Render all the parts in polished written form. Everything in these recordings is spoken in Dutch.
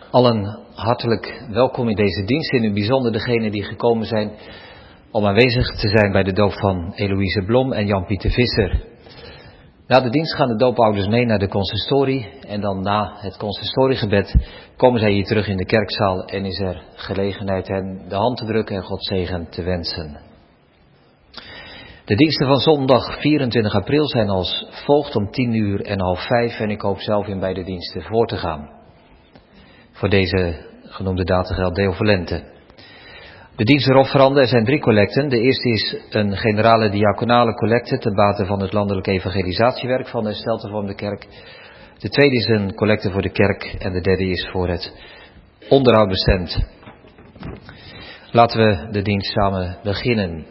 Allen hartelijk welkom in deze dienst, in het bijzonder degenen die gekomen zijn om aanwezig te zijn bij de doop van Eloïse Blom en Jan-Pieter Visser. Na de dienst gaan de doopouders mee naar de consistorie en dan na het consistoriegebed komen zij hier terug in de kerkzaal en is er gelegenheid hen de hand te drukken en Gods zegen te wensen. De diensten van zondag 24 april zijn als volgt om 10:00 en 4:30 en ik hoop zelf in beide diensten voor te gaan. Voor deze genoemde data geldt deo volente. De diensten offeranden, er zijn 3 collecten. De eerste is een generale diaconale collecte ten bate van het landelijk evangelisatiewerk van de Hersteltevormde Kerk. De tweede is een collecte voor de kerk en de derde is voor het onderhoud bestemd. Laten we de dienst samen beginnen.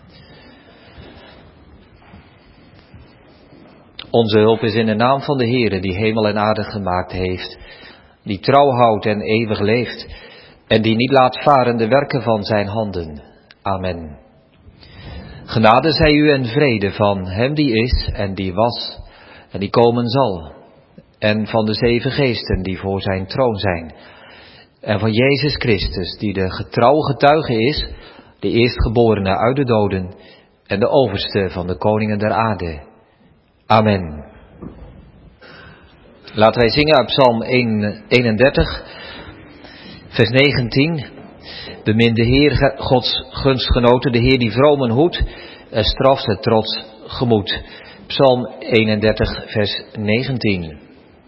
Onze hulp is in de naam van de Heere die hemel en aarde gemaakt heeft, die trouw houdt en eeuwig leeft en die niet laat varen de werken van zijn handen. Amen. Genade zij u en vrede van hem die is en die was en die komen zal en van de 7 geesten die voor zijn troon zijn en van Jezus Christus die de getrouwe getuige is, de eerstgeborene uit de doden en de overste van de koningen der aarde. Amen. Laten wij zingen uit Psalm 31, vers 19. Bemin de Heer, Gods gunstgenoten, de Heer die vromen hoedt, straft het trots gemoed. Psalm 31, vers 19.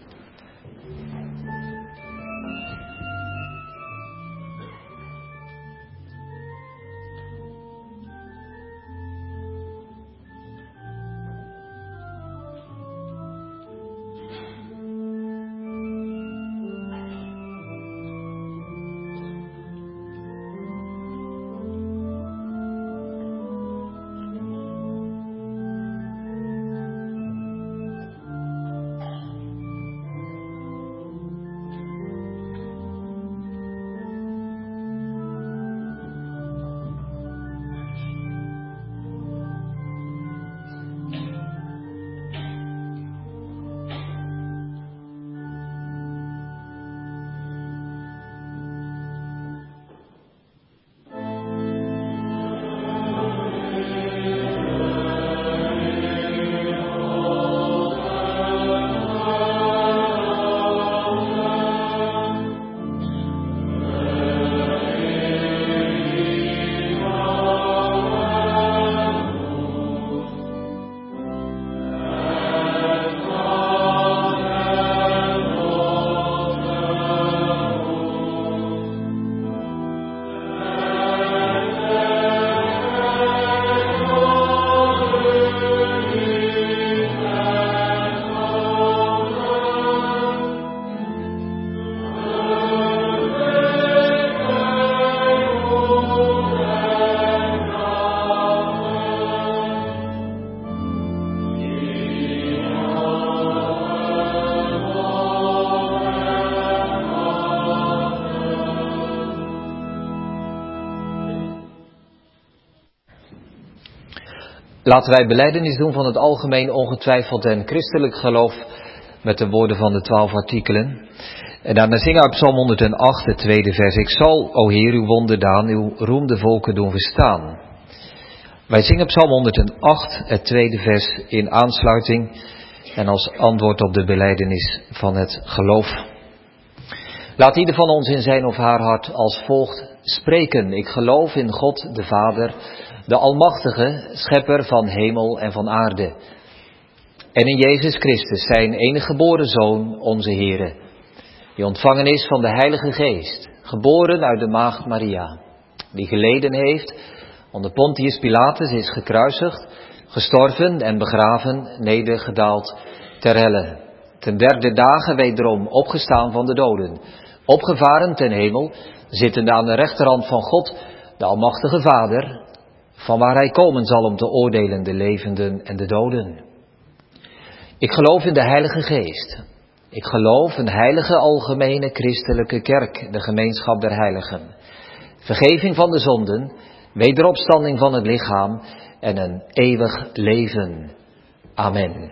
Laten wij belijdenis doen van het algemeen ongetwijfeld en christelijk geloof met de woorden van de 12 artikelen. En daarna zingen uit Psalm 108, het tweede vers. Ik zal, o Heer, uw wonderdaan, uw roem de volken doen verstaan. Wij zingen Psalm 108, het tweede vers in aansluiting en als antwoord op de belijdenis van het geloof. Laat ieder van ons in zijn of haar hart als volgt spreken. Ik geloof in God de Vader, de Almachtige, schepper van hemel en van aarde. En in Jezus Christus, zijn enige geboren Zoon, onze Heere, die ontvangen is van de Heilige Geest, geboren uit de maagd Maria, die geleden heeft, onder Pontius Pilatus is gekruisigd, gestorven en begraven, nedergedaald ter helle. Ten 3e dagen wederom opgestaan van de doden, opgevaren ten hemel, zittende aan de rechterhand van God, de Almachtige Vader, van waar hij komen zal om te oordelen de levenden en de doden. Ik geloof in de Heilige Geest. Ik geloof een heilige algemene christelijke kerk, de gemeenschap der heiligen. Vergeving van de zonden, wederopstanding van het lichaam en een eeuwig leven. Amen.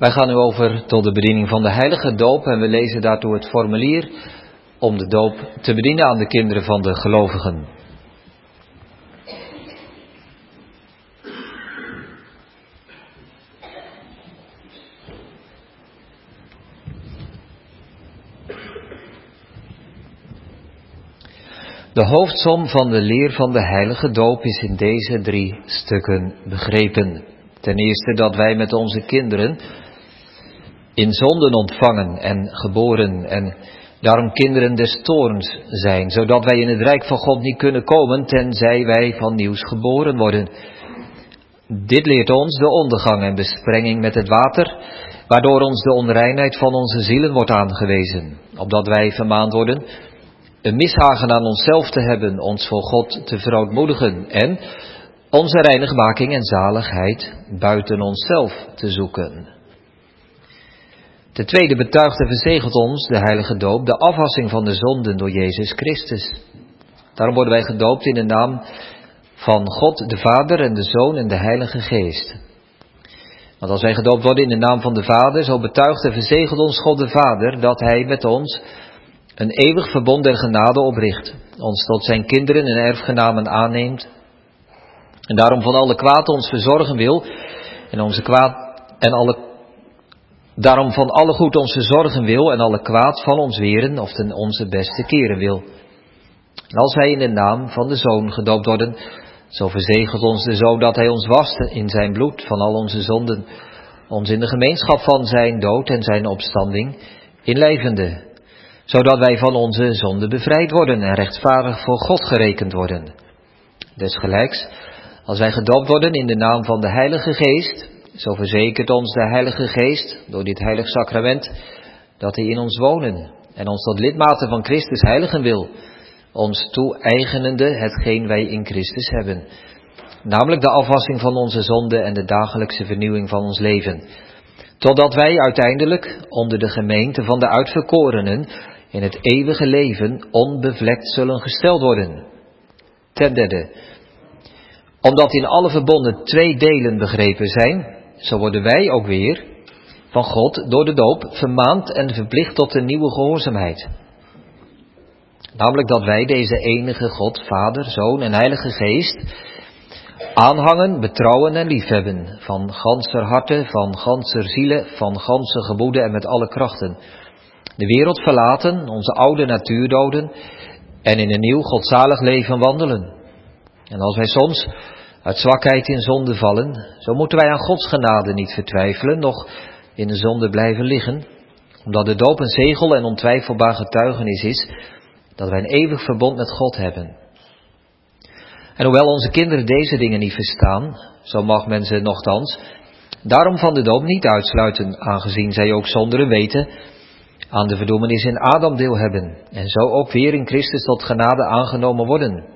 Wij gaan nu over tot de bediening van de heilige doop en we lezen daartoe het formulier om de doop te bedienen aan de kinderen van de gelovigen. De hoofdsom van de leer van de heilige doop is in deze 3 stukken begrepen. Ten eerste dat wij met onze kinderen in zonden ontvangen en geboren en daarom kinderen des toorns zijn, zodat wij in het rijk van God niet kunnen komen tenzij wij van nieuws geboren worden. Dit leert ons de ondergang en besprenging met het water, waardoor ons de onreinheid van onze zielen wordt aangewezen, opdat wij vermaand worden een mishagen aan onszelf te hebben, ons voor God te verootmoedigen en onze reinigmaking en zaligheid buiten onszelf te zoeken. Ten tweede betuigt en verzegelt ons de heilige doop de afwassing van de zonden door Jezus Christus. Daarom worden wij gedoopt in de naam van God de Vader en de Zoon en de Heilige Geest. Want als wij gedoopt worden in de naam van de Vader, zo betuigt en verzegelt ons God de Vader dat Hij met ons een eeuwig verbond der genade opricht, ons tot zijn kinderen en erfgenamen aanneemt en daarom van alle kwaad ons verzorgen wil en daarom van alle goed ons verzorgen wil en alle kwaad van ons weren of ten onze beste keren wil. En als wij in de naam van de Zoon gedoopt worden, zo verzegelt ons de Zoon dat Hij ons wast in zijn bloed van al onze zonden, ons in de gemeenschap van zijn dood en zijn opstanding inlijvende, zodat wij van onze zonde bevrijd worden en rechtvaardig voor God gerekend worden. Desgelijks, als wij gedoopt worden in de naam van de Heilige Geest, zo verzekert ons de Heilige Geest door dit heilig sacrament dat Hij in ons wonen en ons tot lidmaten van Christus heiligen wil, ons toe-eigenende hetgeen wij in Christus hebben, namelijk de afwassing van onze zonde en de dagelijkse vernieuwing van ons leven, totdat wij uiteindelijk onder de gemeente van de uitverkorenen in het eeuwige leven onbevlekt zullen gesteld worden. Ten derde, omdat in alle verbonden 2 delen begrepen zijn, zo worden wij ook weer van God door de doop vermaand en verplicht tot een nieuwe gehoorzaamheid. Namelijk dat wij deze enige God, Vader, Zoon en Heilige Geest aanhangen, betrouwen en liefhebben, van ganser harte, van ganser ziele, van ganse gemoede en met alle krachten. De wereld verlaten, onze oude natuur doden en in een nieuw godzalig leven wandelen. En als wij soms uit zwakheid in zonde vallen, zo moeten wij aan Gods genade niet vertwijfelen, noch in de zonde blijven liggen, omdat de doop een zegel en ontwijfelbaar getuigenis is dat wij een eeuwig verbond met God hebben. En hoewel onze kinderen deze dingen niet verstaan, zo mag men ze nochtans daarom van de doop niet uitsluiten, aangezien zij ook zonder weten aan de verdoemenis in Adam deel hebben en zo ook weer in Christus tot genade aangenomen worden.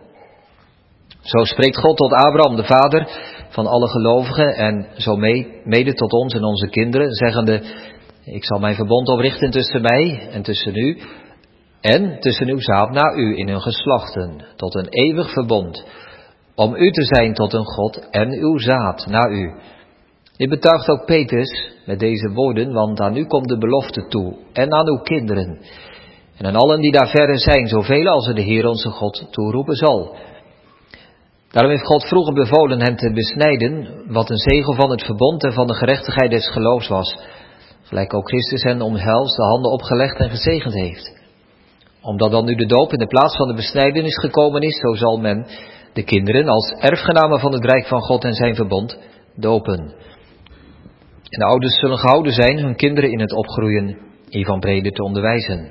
Zo spreekt God tot Abraham, de vader van alle gelovigen, en zo mede tot ons en onze kinderen, zeggende: ik zal mijn verbond oprichten tussen mij en tussen u, en tussen uw zaad na u in hun geslachten, tot een eeuwig verbond, om u te zijn tot een God en uw zaad na u. Dit betuigt ook Petrus met deze woorden, want aan u komt de belofte toe, en aan uw kinderen, en aan allen die daar verre zijn, zoveel als er de Heer onze God toeroepen zal. Daarom heeft God vroeger bevolen hem te besnijden, wat een zegel van het verbond en van de gerechtigheid des geloofs was, gelijk ook Christus hen omhelst, de handen opgelegd en gezegend heeft. Omdat dan nu de doop in de plaats van de besnijdenis gekomen is, zo zal men de kinderen als erfgenamen van het rijk van God en zijn verbond dopen. En de ouders zullen gehouden zijn hun kinderen in het opgroeien hiervan breder te onderwijzen.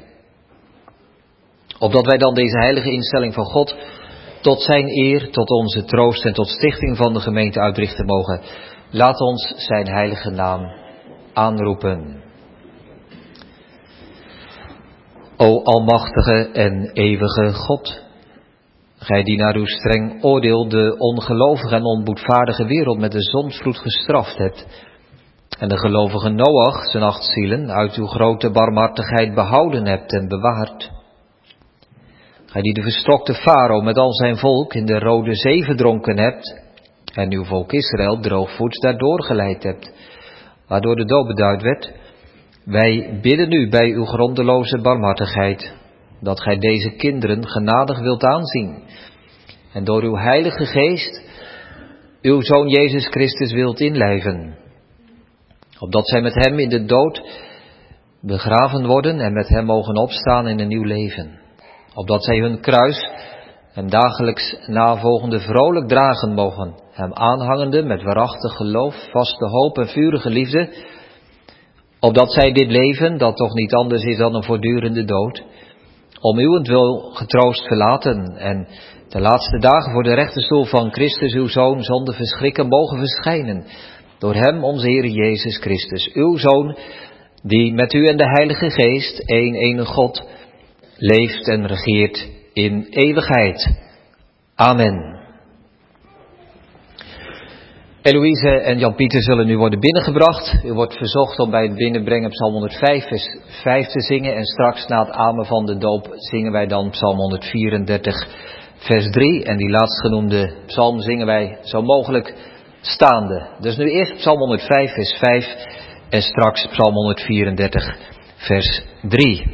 Opdat wij dan deze heilige instelling van God tot zijn eer, tot onze troost en tot stichting van de gemeente uitrichten mogen, laat ons zijn heilige naam aanroepen. O almachtige en eeuwige God, gij die naar uw streng oordeel de ongelovige en onboedvaardige wereld met de zondvloed gestraft hebt, en de gelovige Noach, zijn 8 zielen, uit uw grote barmhartigheid behouden hebt en bewaard. Gij die de verstokte farao met al zijn volk in de Rode Zee verdronken hebt, en uw volk Israël droogvoets daardoor geleid hebt, waardoor de doop beduid werd. Wij bidden u bij uw grondeloze barmhartigheid, dat gij deze kinderen genadig wilt aanzien en door uw Heilige Geest uw Zoon Jezus Christus wilt inlijven, opdat zij met hem in de dood begraven worden en met hem mogen opstaan in een nieuw leven, opdat zij hun kruis hem dagelijks navolgende vrolijk dragen mogen, hem aanhangende met waarachtig geloof, vaste hoop en vurige liefde, opdat zij dit leven, dat toch niet anders is dan een voortdurende dood, om uwentwil getroost verlaten en de laatste dagen voor de rechterstoel van Christus uw Zoon zonder verschrikken mogen verschijnen, door hem onze Heer Jezus Christus, uw Zoon, die met u en de Heilige Geest, één enige God, leeft en regeert in eeuwigheid. Amen. Eloïse en Jan-Pieter zullen nu worden binnengebracht. U wordt verzocht om bij het binnenbrengen Psalm 105 vers 5 te zingen. En straks na het amen van de doop zingen wij dan Psalm 134 vers 3. En die laatstgenoemde psalm zingen wij zo mogelijk staande. Dus nu eerst Psalm 105 vers 5 en straks Psalm 134 vers 3.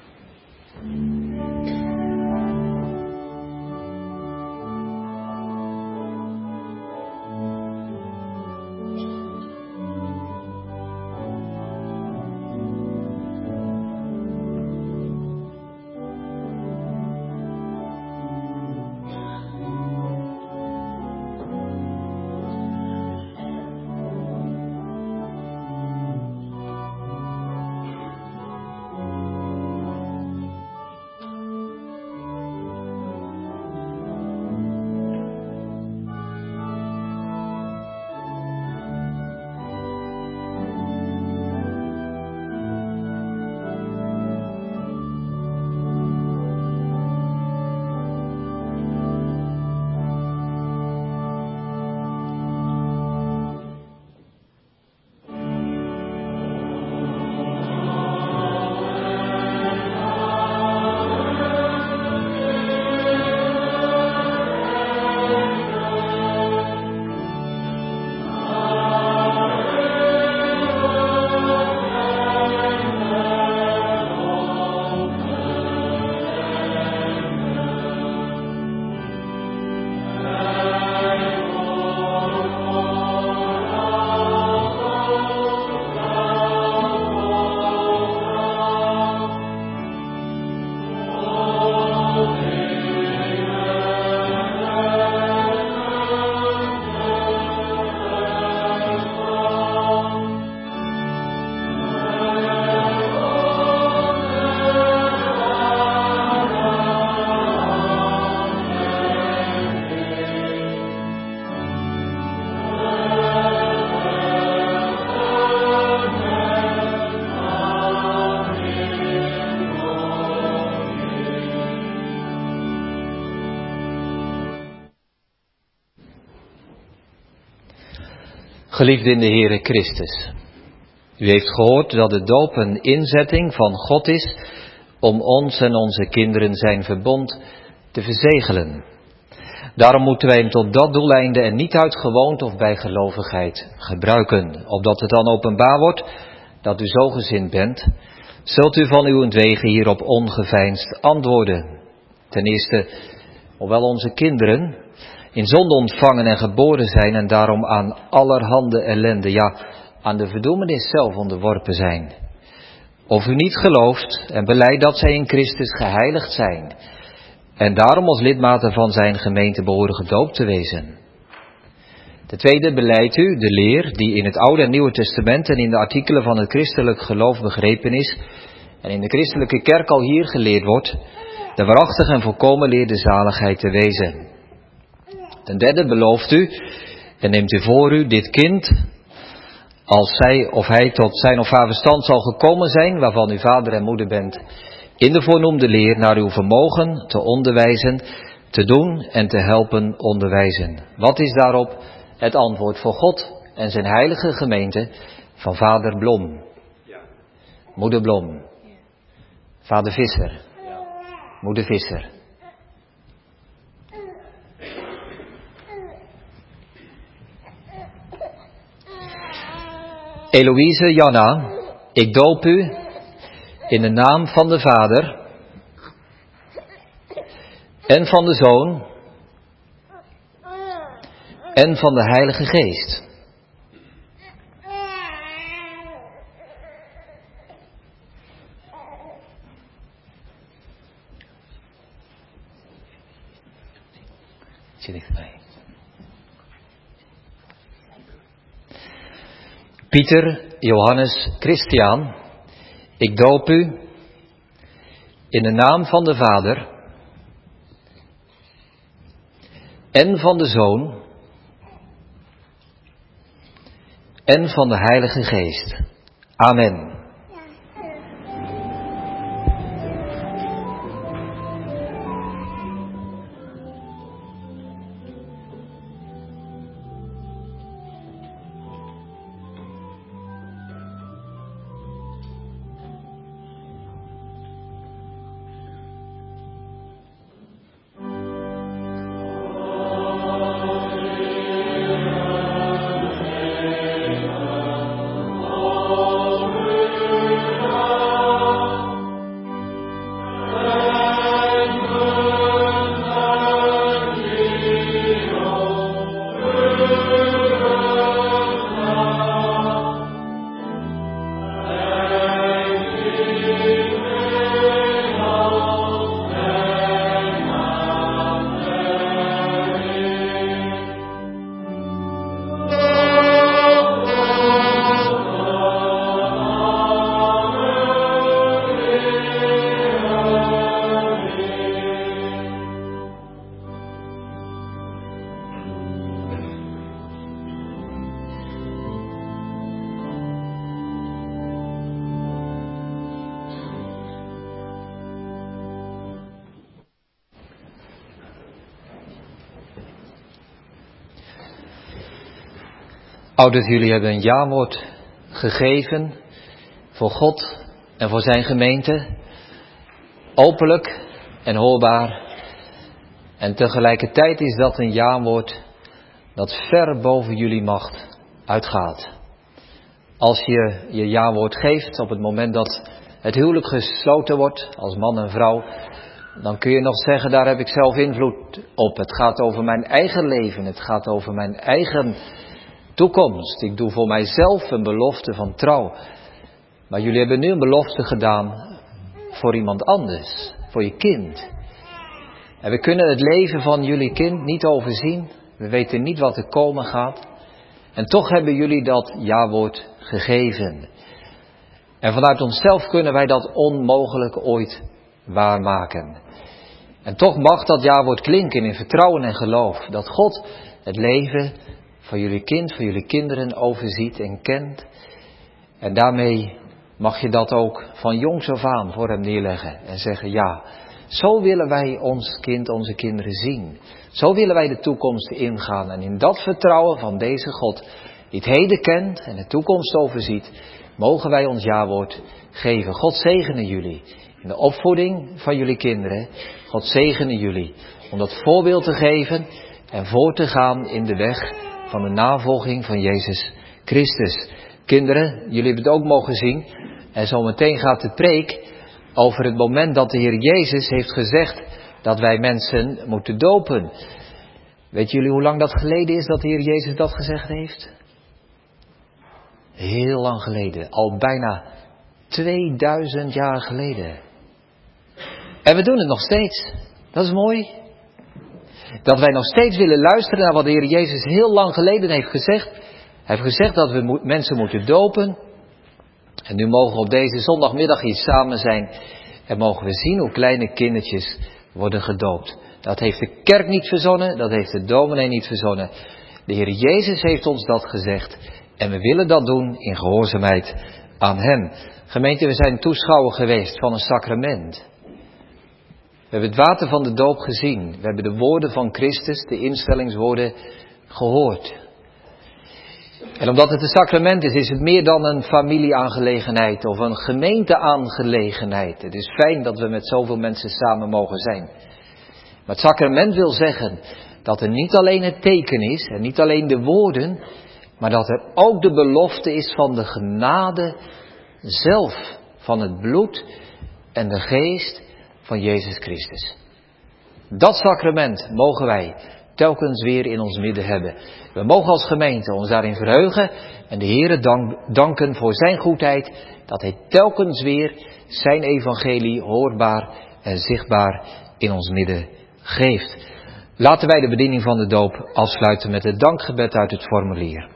Geliefde in de Heere Christus, u heeft gehoord dat de doop een inzetting van God is om ons en onze kinderen zijn verbond te verzegelen. Daarom moeten wij hem tot dat doeleinde en niet uit gewoonte of bij gelovigheid gebruiken. Opdat het dan openbaar wordt dat u zo gezind bent, zult u van uwentwege hierop ongeveinsd antwoorden. Ten eerste, hoewel onze kinderen in zonde ontvangen en geboren zijn en daarom aan allerhande ellende, ja, aan de verdoemenis zelf onderworpen zijn. Of u niet gelooft en belijdt dat zij in Christus geheiligd zijn en daarom als lidmaten van zijn gemeente behoren gedoopt te wezen. Ten tweede belijdt u de leer die in het Oude en Nieuwe Testament en in de artikelen van het christelijk geloof begrepen is en in de christelijke kerk al hier geleerd wordt, de waarachtige en volkomen leer de zaligheid te wezen. Ten derde belooft u en neemt u voor u dit kind, als zij of hij tot zijn of haar verstand zal gekomen zijn, waarvan u vader en moeder bent, in de voornoemde leer naar uw vermogen te onderwijzen, te doen en te helpen onderwijzen. Wat is daarop het antwoord voor God en zijn heilige gemeente van vader Blom, moeder Blom, vader Visser, moeder Visser? Eloïse, Janna, ik doop u in de naam van de Vader en van de Zoon en van de Heilige Geest. Zit dichterbij. Pieter, Johannes, Christian, ik doop u in de naam van de Vader en van de Zoon en van de Heilige Geest. Amen. Ouders, jullie hebben een jawoord gegeven voor God en voor zijn gemeente. Openlijk en hoorbaar. En tegelijkertijd is dat een jawoord dat ver boven jullie macht uitgaat. Als je je jawoord geeft op het moment dat het huwelijk gesloten wordt als man en vrouw, dan kun je nog zeggen, daar heb ik zelf invloed op. Het gaat over mijn eigen leven, het gaat over mijn eigen toekomst. Ik doe voor mijzelf een belofte van trouw. Maar jullie hebben nu een belofte gedaan voor iemand anders, voor je kind. En we kunnen het leven van jullie kind niet overzien. We weten niet wat er komen gaat. En toch hebben jullie dat jawoord gegeven. En vanuit onszelf kunnen wij dat onmogelijk ooit waarmaken. En toch mag dat jawoord klinken in vertrouwen en geloof. Dat God het leven van jullie kind, van jullie kinderen overziet en kent. En daarmee mag je dat ook van jongs af aan voor hem neerleggen. En zeggen, ja, zo willen wij ons kind, onze kinderen zien. Zo willen wij de toekomst ingaan. En in dat vertrouwen van deze God, die het heden kent en de toekomst overziet, mogen wij ons jawoord geven. God zegene jullie in de opvoeding van jullie kinderen. God zegene jullie om dat voorbeeld te geven en voor te gaan in de weg van de navolging van Jezus Christus. Kinderen, jullie hebben het ook mogen zien. En zometeen gaat de preek over het moment dat de Heer Jezus heeft gezegd dat wij mensen moeten dopen. Weet jullie hoe lang dat geleden is dat de Heer Jezus dat gezegd heeft? Heel lang geleden. Al bijna 2000 jaar geleden. En we doen het nog steeds. Dat is mooi. Dat wij nog steeds willen luisteren naar wat de Heer Jezus heel lang geleden heeft gezegd. Hij heeft gezegd dat we mensen moeten dopen. En nu mogen we op deze zondagmiddag hier samen zijn. En mogen we zien hoe kleine kindertjes worden gedoopt. Dat heeft de kerk niet verzonnen. Dat heeft de dominee niet verzonnen. De Heer Jezus heeft ons dat gezegd. En we willen dat doen in gehoorzaamheid aan hem. Gemeente, we zijn toeschouwer geweest van een sacrament. We hebben het water van de doop gezien. We hebben de woorden van Christus, de instellingswoorden, gehoord. En omdat het een sacrament is, is het meer dan een familieaangelegenheid of een gemeenteaangelegenheid. Het is fijn dat we met zoveel mensen samen mogen zijn. Maar het sacrament wil zeggen dat er niet alleen het teken is en niet alleen de woorden, maar dat er ook de belofte is van de genade zelf, van het bloed en de geest van Jezus Christus. Dat sacrament mogen wij telkens weer in ons midden hebben. We mogen als gemeente ons daarin verheugen en de Heere danken voor zijn goedheid, dat hij telkens weer zijn evangelie hoorbaar en zichtbaar in ons midden geeft. Laten wij de bediening van de doop afsluiten met het dankgebed uit het formulier.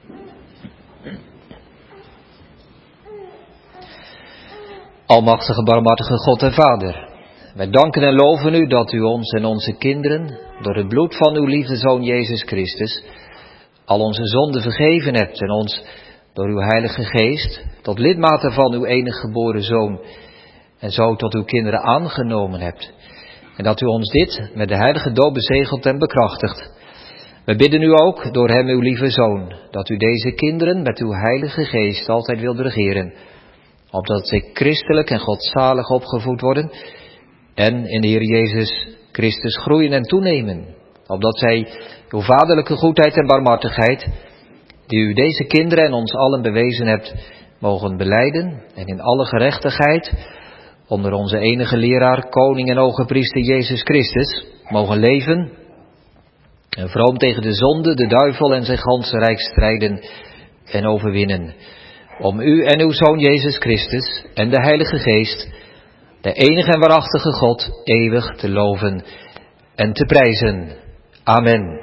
Almachtige, barmhartige God en Vader, wij danken en loven u dat u ons en onze kinderen, door het bloed van uw lieve Zoon Jezus Christus, al onze zonden vergeven hebt en ons door uw Heilige Geest tot lidmaten van uw enige geboren Zoon en zo tot uw kinderen aangenomen hebt. En dat u ons dit met de heilige doop bezegelt en bekrachtigt. We bidden u ook door hem uw lieve Zoon, dat u deze kinderen met uw Heilige Geest altijd wilt regeren, opdat zij christelijk en godzalig opgevoed worden en in de Heer Jezus Christus groeien en toenemen, opdat zij uw vaderlijke goedheid en barmhartigheid, die u deze kinderen en ons allen bewezen hebt, mogen belijden en in alle gerechtigheid onder onze enige leraar, koning en hogepriester Jezus Christus, mogen leven en vroom tegen de zonde, de duivel en zijn ganse rijk strijden en overwinnen. Om u en uw Zoon Jezus Christus en de Heilige Geest, de enige en waarachtige God, eeuwig te loven en te prijzen. Amen.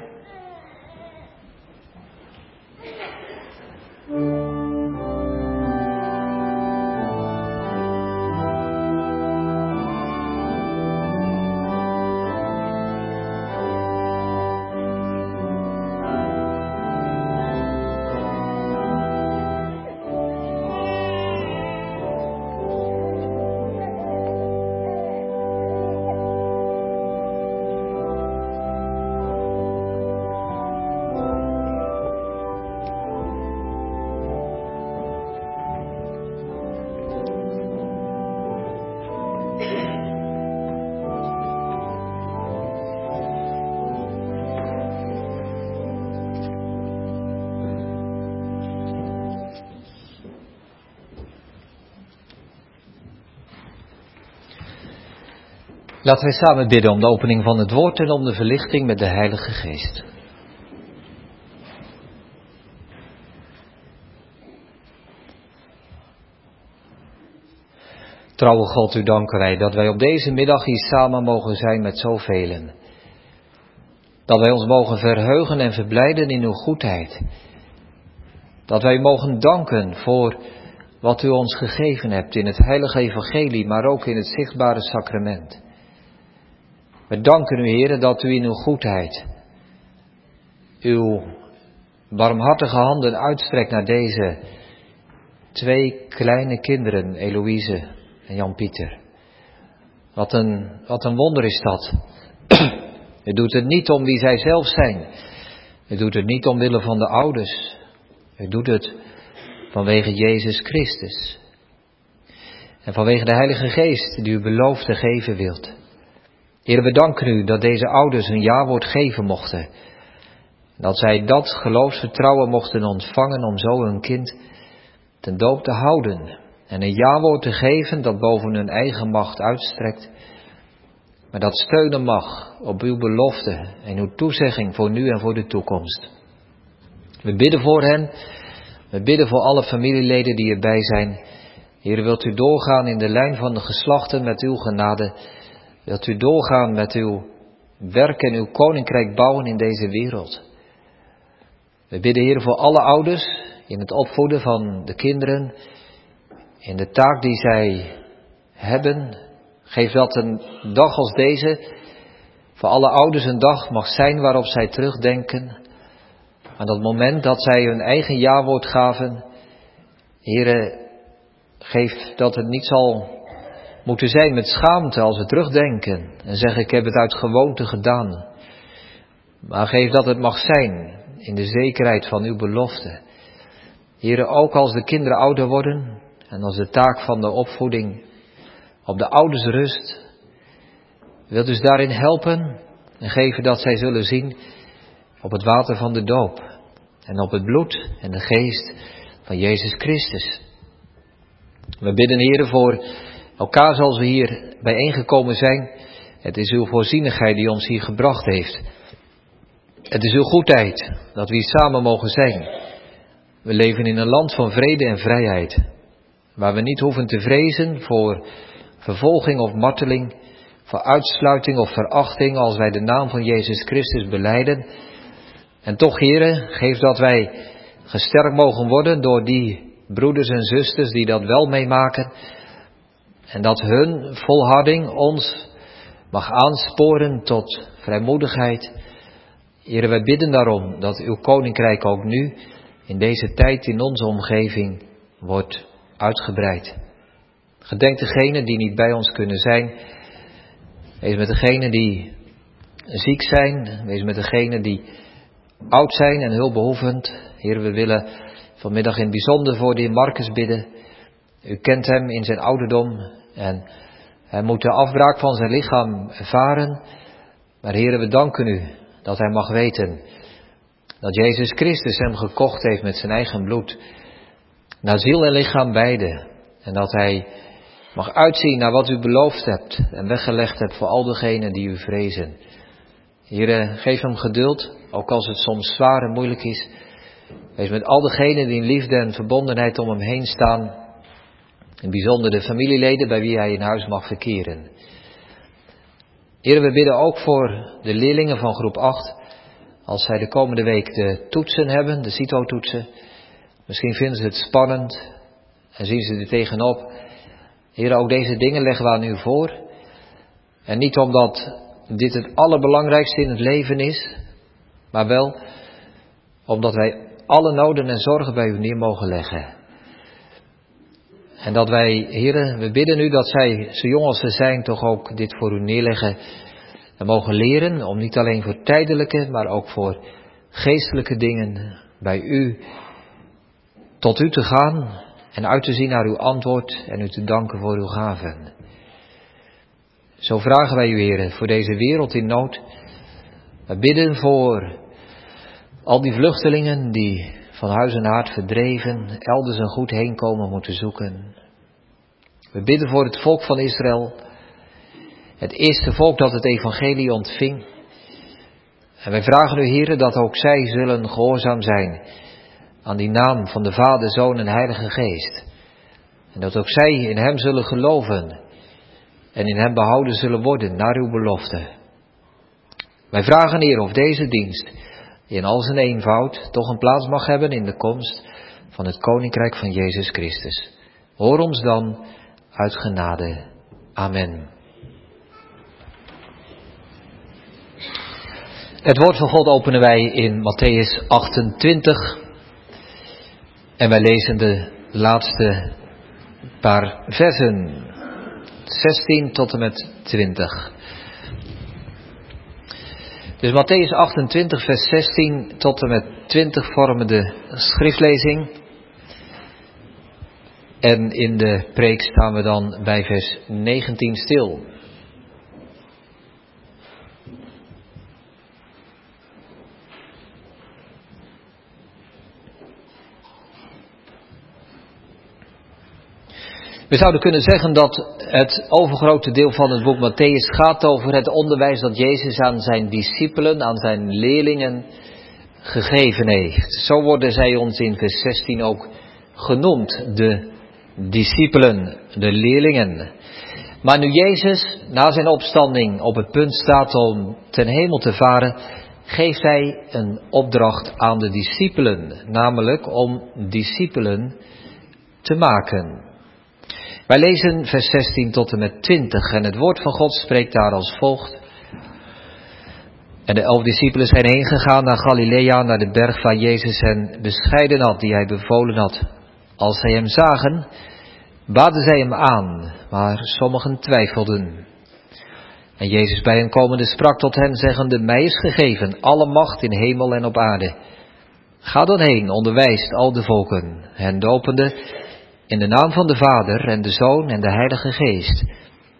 Laten wij samen bidden om de opening van het woord en om de verlichting met de Heilige Geest. Trouwe God, u danken wij dat wij op deze middag hier samen mogen zijn met zoveel. Dat wij ons mogen verheugen en verblijden in uw goedheid. Dat wij mogen danken voor wat u ons gegeven hebt in het heilige evangelie, maar ook in het zichtbare sacrament. We danken u, Heere, dat u in uw goedheid uw barmhartige handen uitstrekt naar deze twee kleine kinderen, Eloïse en Jan-Pieter. Wat een wonder is dat. U doet het niet om wie zij zelf zijn. U doet het niet omwille van de ouders. U doet het vanwege Jezus Christus. En vanwege de Heilige Geest die u belooft te geven wilt. Heer, we danken u dat deze ouders een jawoord geven mochten. Dat zij dat geloofsvertrouwen mochten ontvangen om zo hun kind ten doop te houden. En een jawoord te geven dat boven hun eigen macht uitstrekt. Maar dat steunen mag op uw belofte en uw toezegging voor nu en voor de toekomst. We bidden voor hen. We bidden voor alle familieleden die erbij zijn. Heer, wilt u doorgaan in de lijn van de geslachten met uw genade. Wilt u doorgaan met uw werk en uw koninkrijk bouwen in deze wereld. We bidden, Heer, voor alle ouders in het opvoeden van de kinderen. In de taak die zij hebben. Geef dat een dag als deze voor alle ouders een dag mag zijn waarop zij terugdenken aan dat moment dat zij hun eigen jawoord gaven. Heere, geef dat het niet zal moeten zijn met schaamte als we terugdenken en zeggen ik heb het uit gewoonte gedaan. Maar geef dat het mag zijn in de zekerheid van uw belofte. Heere, ook als de kinderen ouder worden en als de taak van de opvoeding op de ouders rust, wilt dus daarin helpen en geven dat zij zullen zien op het water van de doop. en op het bloed en de geest van Jezus Christus. We bidden, Heere, voor elkaar zoals we hier bijeengekomen zijn. Het is uw voorzienigheid die ons hier gebracht heeft. Het is uw goedheid dat we hier samen mogen zijn. We leven in een land van vrede en vrijheid, waar we niet hoeven te vrezen voor vervolging of marteling, voor uitsluiting of verachting als wij de naam van Jezus Christus belijden. En toch, Heere, geef dat wij gesterkt mogen worden door die broeders en zusters die dat wel meemaken. En dat hun volharding ons mag aansporen tot vrijmoedigheid. Heere, wij bidden daarom dat uw koninkrijk ook nu, in deze tijd in onze omgeving, wordt uitgebreid. Gedenk degenen die niet bij ons kunnen zijn. Wees met degenen die ziek zijn. Wees met degenen die oud zijn en hulpbehoevend. Heer, we willen vanmiddag in het bijzonder voor de heer Marcus bidden. U kent hem in zijn ouderdom en hij moet de afbraak van zijn lichaam ervaren. Maar Heer, we danken u dat hij mag weten dat Jezus Christus hem gekocht heeft met zijn eigen bloed. Naar ziel en lichaam beide. En dat hij mag uitzien naar wat u beloofd hebt en weggelegd hebt voor al degenen die u vrezen. Heer, geef hem geduld, ook als het soms zwaar en moeilijk is. Wees met al degenen die in liefde en verbondenheid om hem heen staan. In het bijzonder de familieleden bij wie hij in huis mag verkeren. Heer, we bidden ook voor de leerlingen van groep 8. Als zij de komende week de toetsen hebben, de CITO-toetsen. Misschien vinden ze het spannend en zien ze er tegenop. Heer, ook deze dingen leggen we aan u voor. En niet omdat dit het allerbelangrijkste in het leven is, maar wel omdat wij alle noden en zorgen bij u neer mogen leggen. En dat wij, Heer, we bidden u dat zij, zo jong als ze zijn, toch ook dit voor u neerleggen en mogen leren om niet alleen voor tijdelijke, maar ook voor geestelijke dingen bij u, tot u te gaan en uit te zien naar uw antwoord en u te danken voor uw gaven. Zo vragen wij u, Heer, voor deze wereld in nood. We bidden voor al die vluchtelingen die van huis en haard verdreven, elders een goed heenkomen moeten zoeken. We bidden voor het volk van Israël, het eerste volk dat het evangelie ontving. En wij vragen u, Heer, dat ook zij zullen gehoorzaam zijn aan die naam van de Vader, Zoon en Heilige Geest. En dat ook zij in hem zullen geloven en in hem behouden zullen worden naar uw belofte. Wij vragen, Heer, of deze dienst in al zijn eenvoud toch een plaats mag hebben in de komst van het Koninkrijk van Jezus Christus. Hoor ons dan uit genade. Amen. Het woord van God openen wij in Mattheüs 28 en wij lezen de laatste paar versen, 16 tot en met 20. Dus Mattheüs 28 vers 16 tot en met 20 vormen de schriftlezing. En in de preek staan we dan bij vers 19 stil. We zouden kunnen zeggen dat het overgrote deel van het boek Mattheüs gaat over het onderwijs dat Jezus aan zijn discipelen, aan zijn leerlingen gegeven heeft. Zo worden zij ons in vers 16 ook genoemd, de discipelen, de leerlingen. Maar nu Jezus na zijn opstanding op het punt staat om ten hemel te varen, geeft hij een opdracht aan de discipelen, namelijk om discipelen te maken. Wij lezen vers 16 tot en met 20 en het woord van God spreekt daar als volgt. En de 11 discipelen zijn heen gegaan naar Galilea, naar de berg waar Jezus hen bescheiden had, die hij bevolen had. Als zij hem zagen, baden zij hem aan, maar sommigen twijfelden. En Jezus bij hen komende sprak tot hen, zeggende, mij is gegeven alle macht in hemel en op aarde. Ga dan heen, onderwijst al de volken, hen dopende in de naam van de Vader en de Zoon en de Heilige Geest,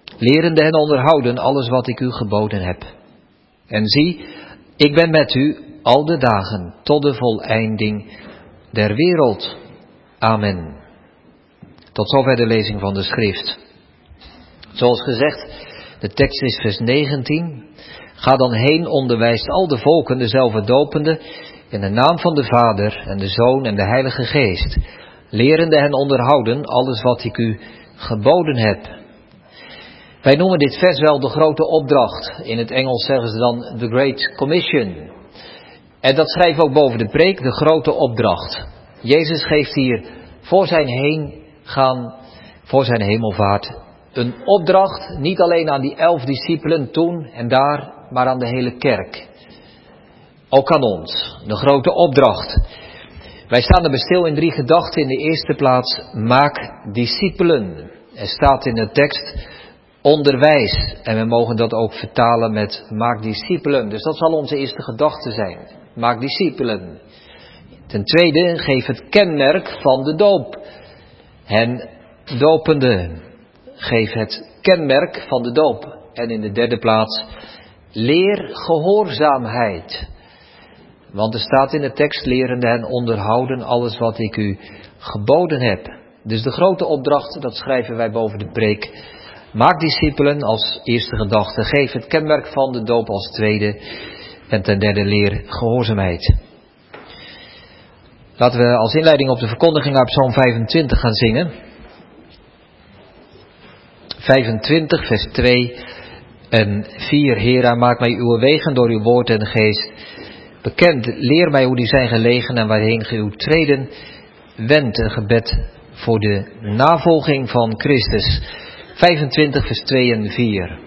lerende en onderhouden alles wat ik u geboden heb. En zie, ik ben met u al de dagen tot de voleinding der wereld. Amen. Tot zover de lezing van de schrift. Zoals gezegd, de tekst is vers 19. Ga dan heen, onderwijst al de volken, dezelfde dopende, in de naam van de Vader en de Zoon en de Heilige Geest, lerende hen onderhouden alles wat ik u geboden heb. Wij noemen dit vers wel de grote opdracht. In het Engels zeggen ze dan the Great Commission. En dat schrijven we ook boven de preek, de grote opdracht. Jezus geeft hier voor zijn heengaan, voor zijn hemelvaart, een opdracht, niet alleen aan die 11 discipelen toen en daar, maar aan de hele kerk. Ook aan ons, de grote opdracht. Wij staan erbij stil in 3 gedachten. In de eerste plaats, maak discipelen. Er staat in de tekst, onderwijs. En we mogen dat ook vertalen met, maak discipelen. Dus dat zal onze eerste gedachte zijn. Maak discipelen. Ten tweede, geef het kenmerk van de doop. Hen dopende. Geef het kenmerk van de doop. En in de derde plaats, leer gehoorzaamheid. Want er staat in de tekst, lerende hen onderhouden alles wat ik u geboden heb. Dus de grote opdracht, dat schrijven wij boven de preek. Maak discipelen als eerste gedachte. Geef het kenmerk van de doop als tweede. En ten derde, leer gehoorzaamheid. Laten we als inleiding op de verkondiging uit Psalm 25 gaan zingen. 25 vers 2 en 4. Heere, maak mij uw wegen door uw woord en geest bekend. Leer mij hoe die zijn gelegen en waarheen ge uw treden wendt. Een gebed voor de navolging van Christus. 25 vers 2 en 4.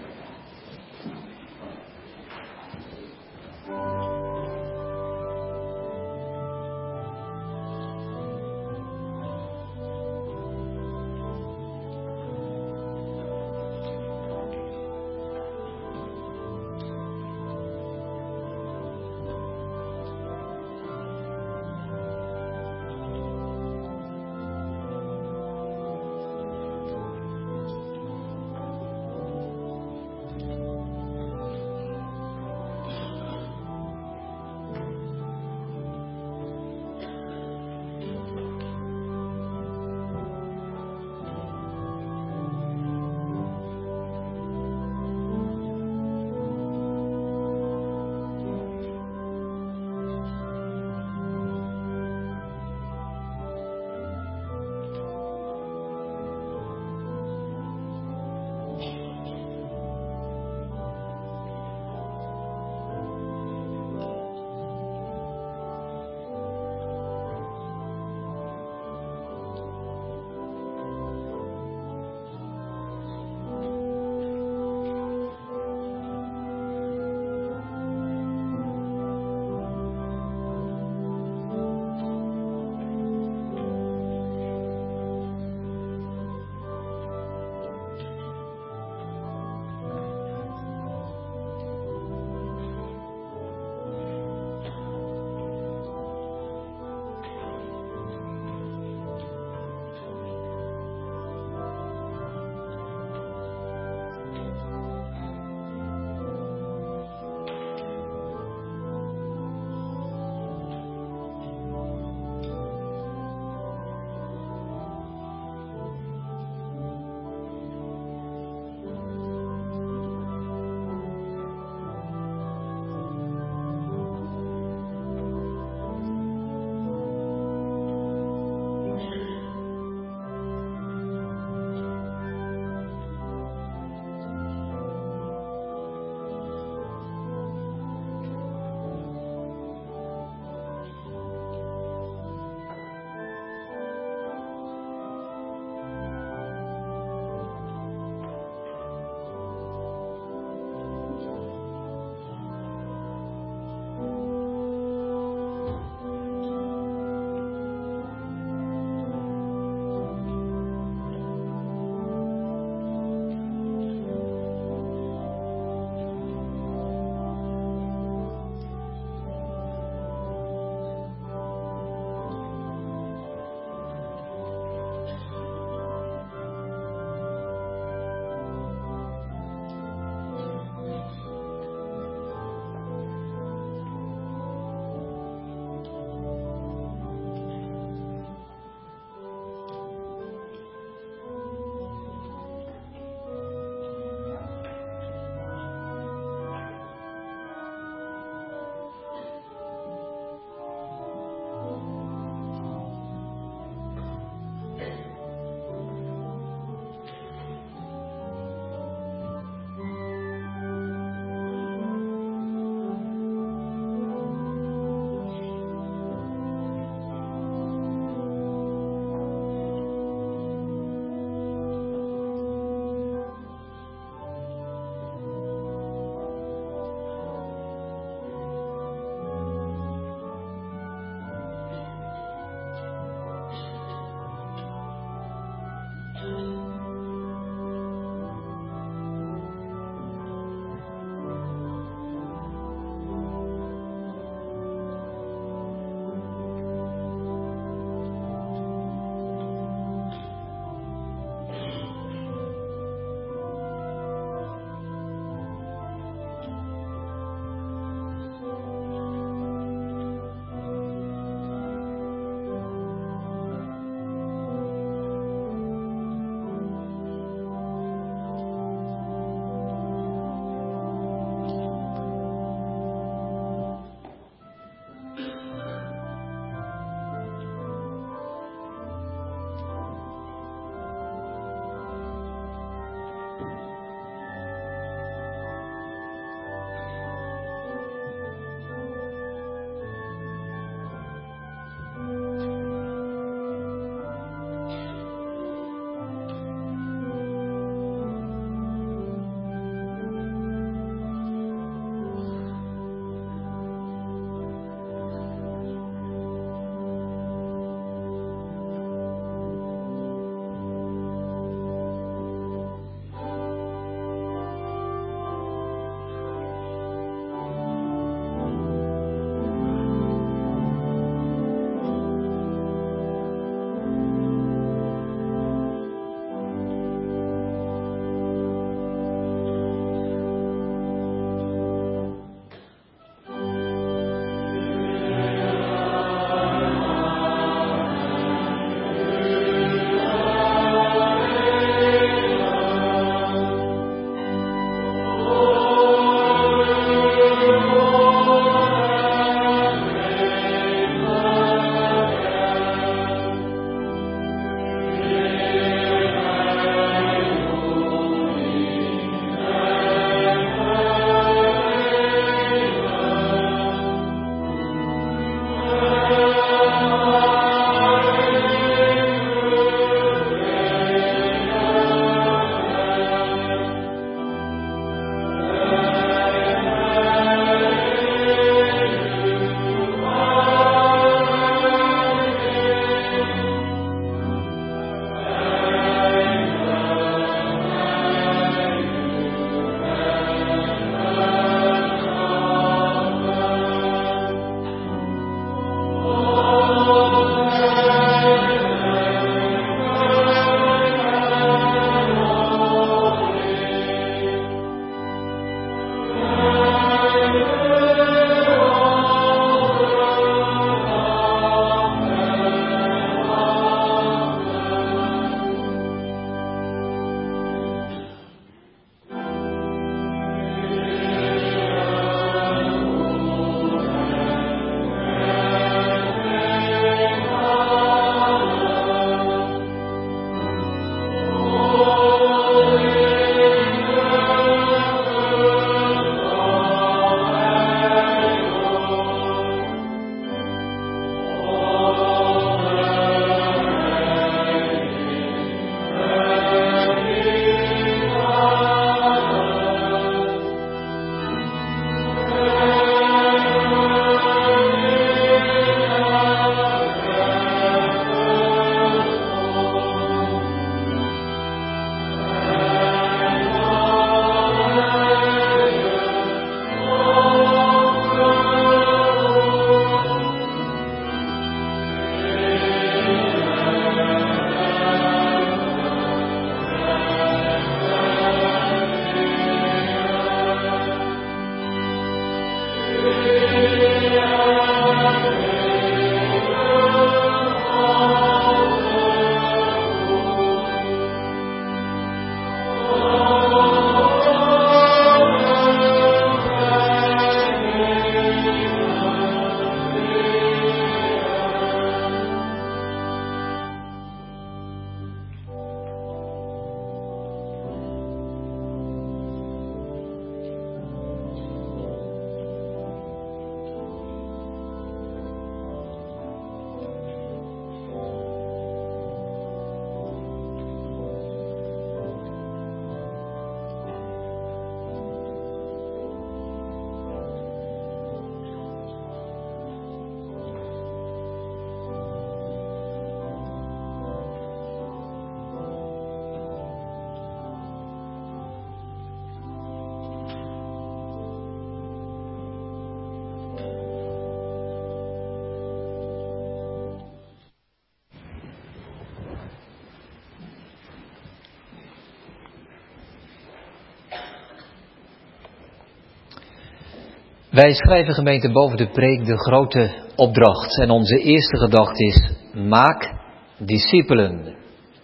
Wij schrijven gemeente boven de preek de grote opdracht. En onze eerste gedachte is: maak discipelen.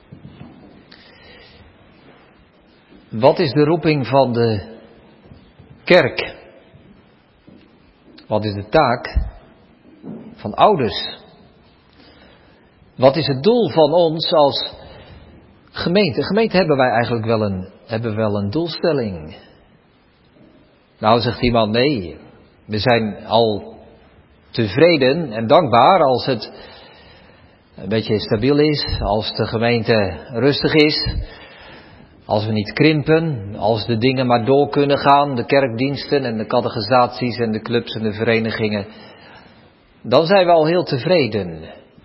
Wat is de roeping van de kerk? Wat is de taak van ouders? Wat is het doel van ons als gemeente? Gemeente hebben wij eigenlijk wel een doelstelling. Nou, zegt iemand, nee, we zijn al tevreden en dankbaar als het een beetje stabiel is, als de gemeente rustig is, als we niet krimpen, als de dingen maar door kunnen gaan, de kerkdiensten en de catechisaties en de clubs en de verenigingen, dan zijn we al heel tevreden.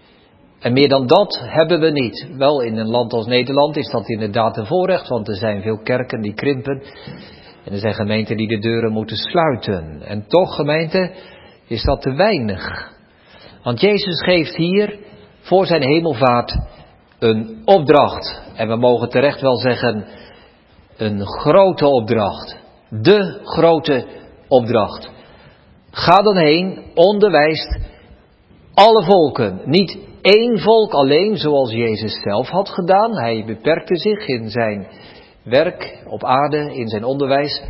En meer dan dat hebben we niet. Wel, in een land als Nederland is dat inderdaad een voorrecht, want er zijn veel kerken die krimpen. En er zijn gemeenten die de deuren moeten sluiten. En toch, gemeente, is dat te weinig. Want Jezus geeft hier voor zijn hemelvaart een opdracht. En we mogen terecht wel zeggen, een grote opdracht. De grote opdracht. Ga dan heen, onderwijst alle volken. Niet één volk alleen, zoals Jezus zelf had gedaan. Hij beperkte zich in zijn werk op aarde, in zijn onderwijs,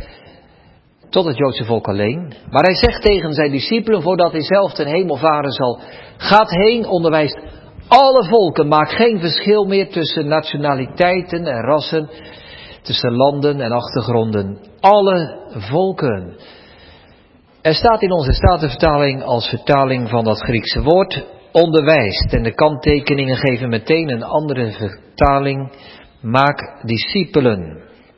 tot het Joodse volk alleen. Maar hij zegt tegen zijn discipelen, voordat hij zelf ten hemel varen zal: gaat heen, onderwijst alle volken. Maak geen verschil meer tussen nationaliteiten en rassen, tussen landen en achtergronden. Alle volken. Er staat in onze Statenvertaling als vertaling van dat Griekse woord onderwijst. En de kanttekeningen geven meteen een andere vertaling. Maak discipelen.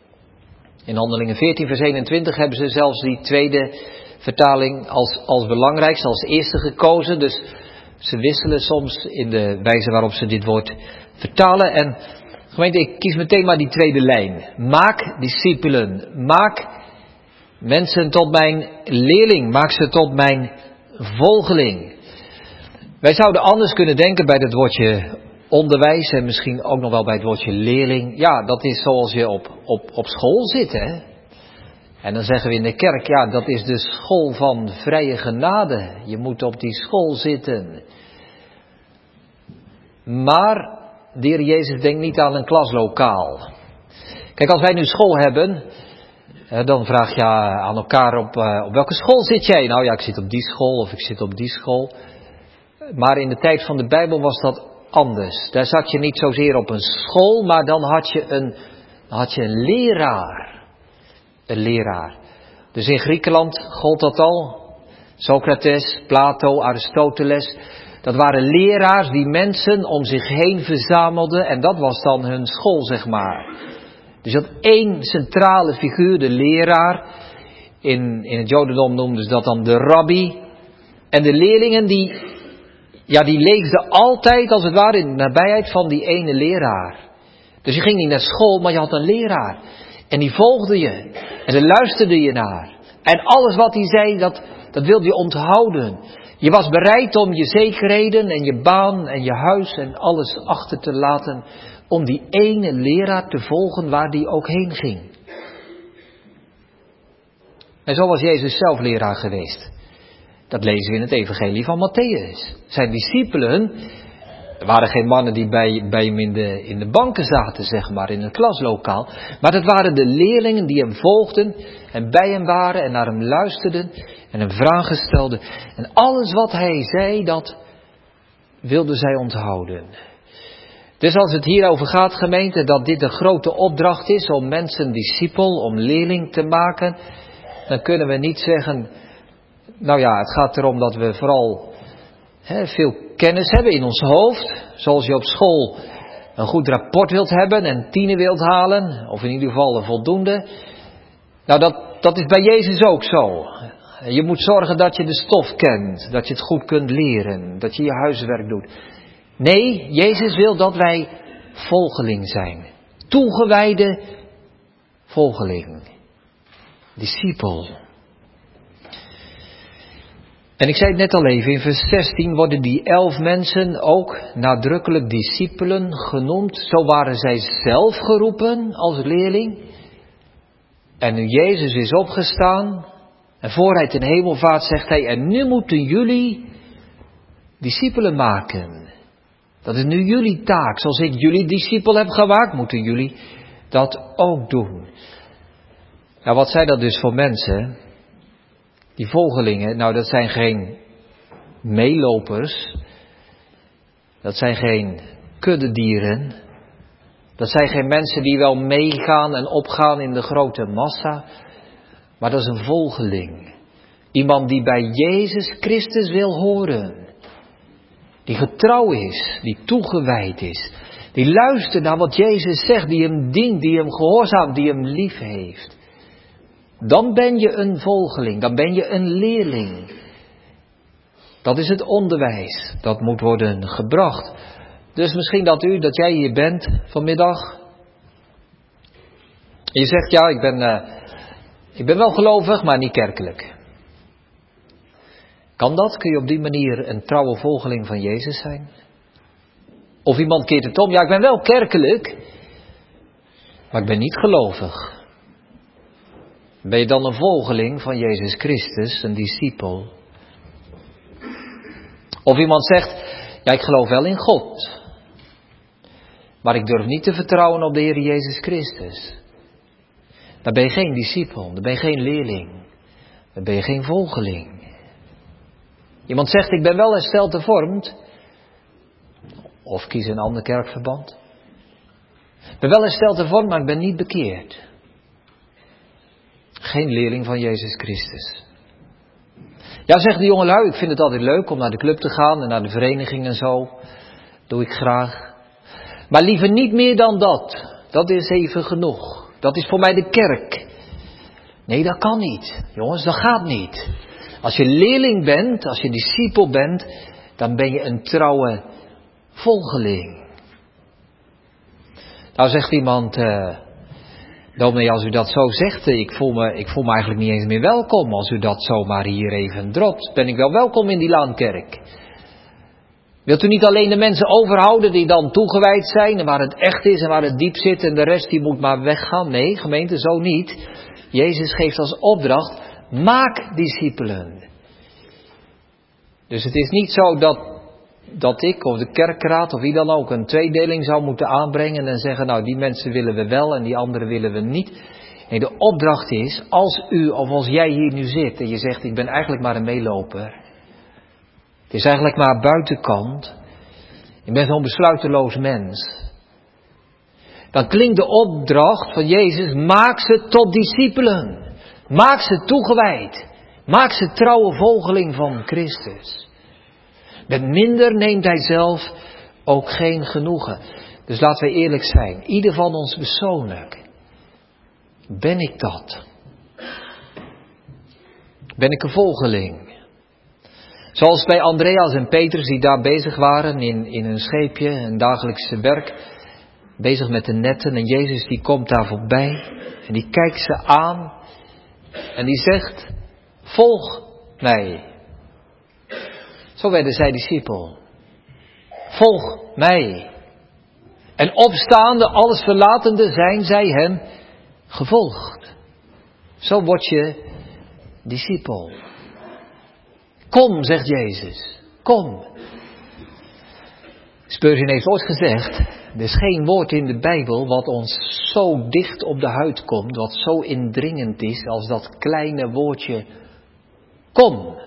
In Handelingen 14 vers 21 hebben ze zelfs die tweede vertaling als belangrijkste, als eerste gekozen. Dus ze wisselen soms in de wijze waarop ze dit woord vertalen. En gemeente, ik kies meteen maar die tweede lijn. Maak discipelen. Maak mensen tot mijn leerling. Maak ze tot mijn volgeling. Wij zouden anders kunnen denken bij het woordje onderwijs en misschien ook nog wel bij het woordje leerling. Ja, dat is zoals je op school zit, hè. En dan zeggen we in de kerk, ja, dat is de school van vrije genade. Je moet op die school zitten. Maar de Heer Jezus denkt niet aan een klaslokaal. Kijk, als wij nu school hebben, dan vraag je aan elkaar op welke school zit jij? Nou ja, ik zit op die school of ik zit op die school. Maar in de tijd van de Bijbel was dat anders. Daar zat je niet zozeer op een school, maar dan had je een leraar. Een leraar. Dus in Griekenland gold dat al. Socrates, Plato, Aristoteles. Dat waren leraars die mensen om zich heen verzamelden. En dat was dan hun school, zeg maar. Dus je had één centrale figuur, de leraar. In het Jodendom noemden ze dat dan de rabbi. En de leerlingen die leefden altijd als het ware in de nabijheid van die ene leraar. Dus je ging niet naar school, maar je had een leraar. En die volgde je. En daar luisterde je naar. En alles wat hij zei, dat wilde je onthouden. Je was bereid om je zekerheden en je baan en je huis en alles achter te laten, om die ene leraar te volgen waar die ook heen ging. En zo was Jezus zelf leraar geweest. Dat lezen we in het evangelie van Matthäus. Zijn discipelen, er waren geen mannen die bij hem in de banken zaten, zeg maar, in een klaslokaal. Maar dat waren de leerlingen die hem volgden en bij hem waren en naar hem luisterden en hem vragen stelden. En alles wat hij zei, dat wilden zij onthouden. Dus als het hierover gaat, gemeente, dat dit een grote opdracht is om mensen discipel, om leerling te maken, dan kunnen we niet zeggen, nou ja, het gaat erom dat we vooral veel kennis hebben in ons hoofd. Zoals je op school een goed rapport wilt hebben en 10 wilt halen. Of in ieder geval een voldoende. Nou, dat is bij Jezus ook zo. Je moet zorgen dat je de stof kent. Dat je het goed kunt leren. Dat je je huiswerk doet. Nee, Jezus wil dat wij volgeling zijn. Toegewijde volgeling. Discipel. En ik zei het net al even, in vers 16 worden die 11 mensen ook nadrukkelijk discipelen genoemd. Zo waren zij zelf geroepen als leerling. En nu Jezus is opgestaan, En voor hij ten hemelvaart zegt hij, en nu moeten jullie discipelen maken. Dat is nu jullie taak. Zoals ik jullie discipel heb gemaakt, moeten jullie dat ook doen. Nou, wat zijn dat dus voor mensen? Die volgelingen, nou dat zijn geen meelopers. Dat zijn geen kuddedieren. Dat zijn geen mensen die wel meegaan en opgaan in de grote massa. Maar dat is een volgeling. Iemand die bij Jezus Christus wil horen. Die getrouw is, die toegewijd is. Die luistert naar wat Jezus zegt, die hem dient, die hem gehoorzaamt, die hem lief heeft. Dan ben je een volgeling, dan ben je een leerling. Dat is het onderwijs, dat moet worden gebracht. Dus misschien dat jij hier bent vanmiddag. En je zegt, ja, ik ben wel gelovig, maar niet kerkelijk. Kan dat? Kun je op die manier een trouwe volgeling van Jezus zijn? Of iemand keert het om, ja, ik ben wel kerkelijk, maar ik ben niet gelovig. Ben je dan een volgeling van Jezus Christus, een discipel? Of iemand zegt, ja, ik geloof wel in God, maar ik durf niet te vertrouwen op de Heer Jezus Christus. Dan ben je geen discipel, dan ben je geen leerling, dan ben je geen volgeling. Iemand zegt, ik ben wel hersteld hervormd, of kies een ander kerkverband. Ik ben wel hersteld hervormd, maar ik ben niet bekeerd. Geen leerling van Jezus Christus. Ja, zegt de jongelui, ik vind het altijd leuk om naar de club te gaan en naar de vereniging en zo. Doe ik graag. Maar liever niet meer dan dat. Dat is even genoeg. Dat is voor mij de kerk. Nee, dat kan niet. Jongens, dat gaat niet. Als je leerling bent, als je discipel bent, dan ben je een trouwe volgeling. Nou zegt iemand, dominee, als u dat zo zegt, ik voel me eigenlijk niet eens meer welkom als u dat zomaar hier even dropt. Ben ik wel welkom in die Laankerk? Wilt u niet alleen de mensen overhouden die dan toegewijd zijn en waar het echt is en waar het diep zit en de rest die moet maar weggaan? Nee, gemeente, zo niet. Jezus geeft als opdracht, maak discipelen. Dus het is niet zo dat ik of de kerkraad of wie dan ook een tweedeling zou moeten aanbrengen en zeggen, nou die mensen willen we wel en die anderen willen we niet. Nee, de opdracht is, als u of als jij hier nu zit en je zegt, ik ben eigenlijk maar een meeloper. Het is eigenlijk maar buitenkant. Ik ben zo'n besluiteloos mens. Dan klinkt de opdracht van Jezus, maak ze tot discipelen. Maak ze toegewijd. Maak ze trouwe volgeling van Christus. Met minder neemt hij zelf ook geen genoegen. Dus laten we eerlijk zijn. Ieder van ons persoonlijk. Ben ik dat? Ben ik een volgeling? Zoals bij Andreas en Petrus die daar bezig waren in hun scheepje, hun dagelijkse werk. Bezig met de netten en Jezus die komt daar voorbij. En die kijkt ze aan. En die zegt, volg mij. Zo werden zij discipel. Volg mij. En opstaande, alles verlatende, zijn zij hem gevolgd. Zo word je discipel. Kom, zegt Jezus. Kom. Spurgeon heeft ooit gezegd, er is geen woord in de Bijbel wat ons zo dicht op de huid komt, wat zo indringend is als dat kleine woordje kom.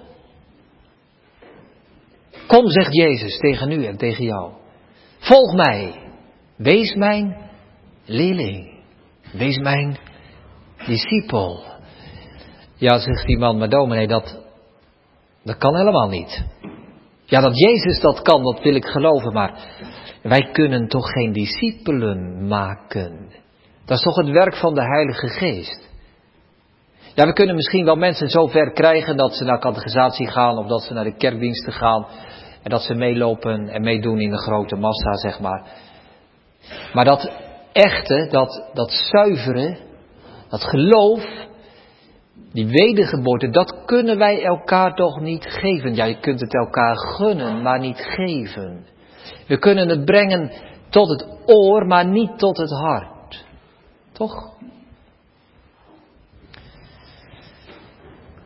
Kom, zegt Jezus tegen u en tegen jou. Volg mij. Wees mijn leerling. Wees mijn discipel. Ja, zegt die man, maar dominee, dat kan helemaal niet. Ja, dat Jezus dat kan, dat wil ik geloven, maar wij kunnen toch geen discipelen maken. Dat is toch het werk van de Heilige Geest. Ja, we kunnen misschien wel mensen zo ver krijgen dat ze naar catechisatie gaan of dat ze naar de kerkdiensten gaan en dat ze meelopen en meedoen in de grote massa, zeg maar. Maar dat echte, dat zuivere, dat geloof, die wedergeboorte, dat kunnen wij elkaar toch niet geven. Ja, je kunt het elkaar gunnen, maar niet geven. We kunnen het brengen tot het oor, maar niet tot het hart. Toch?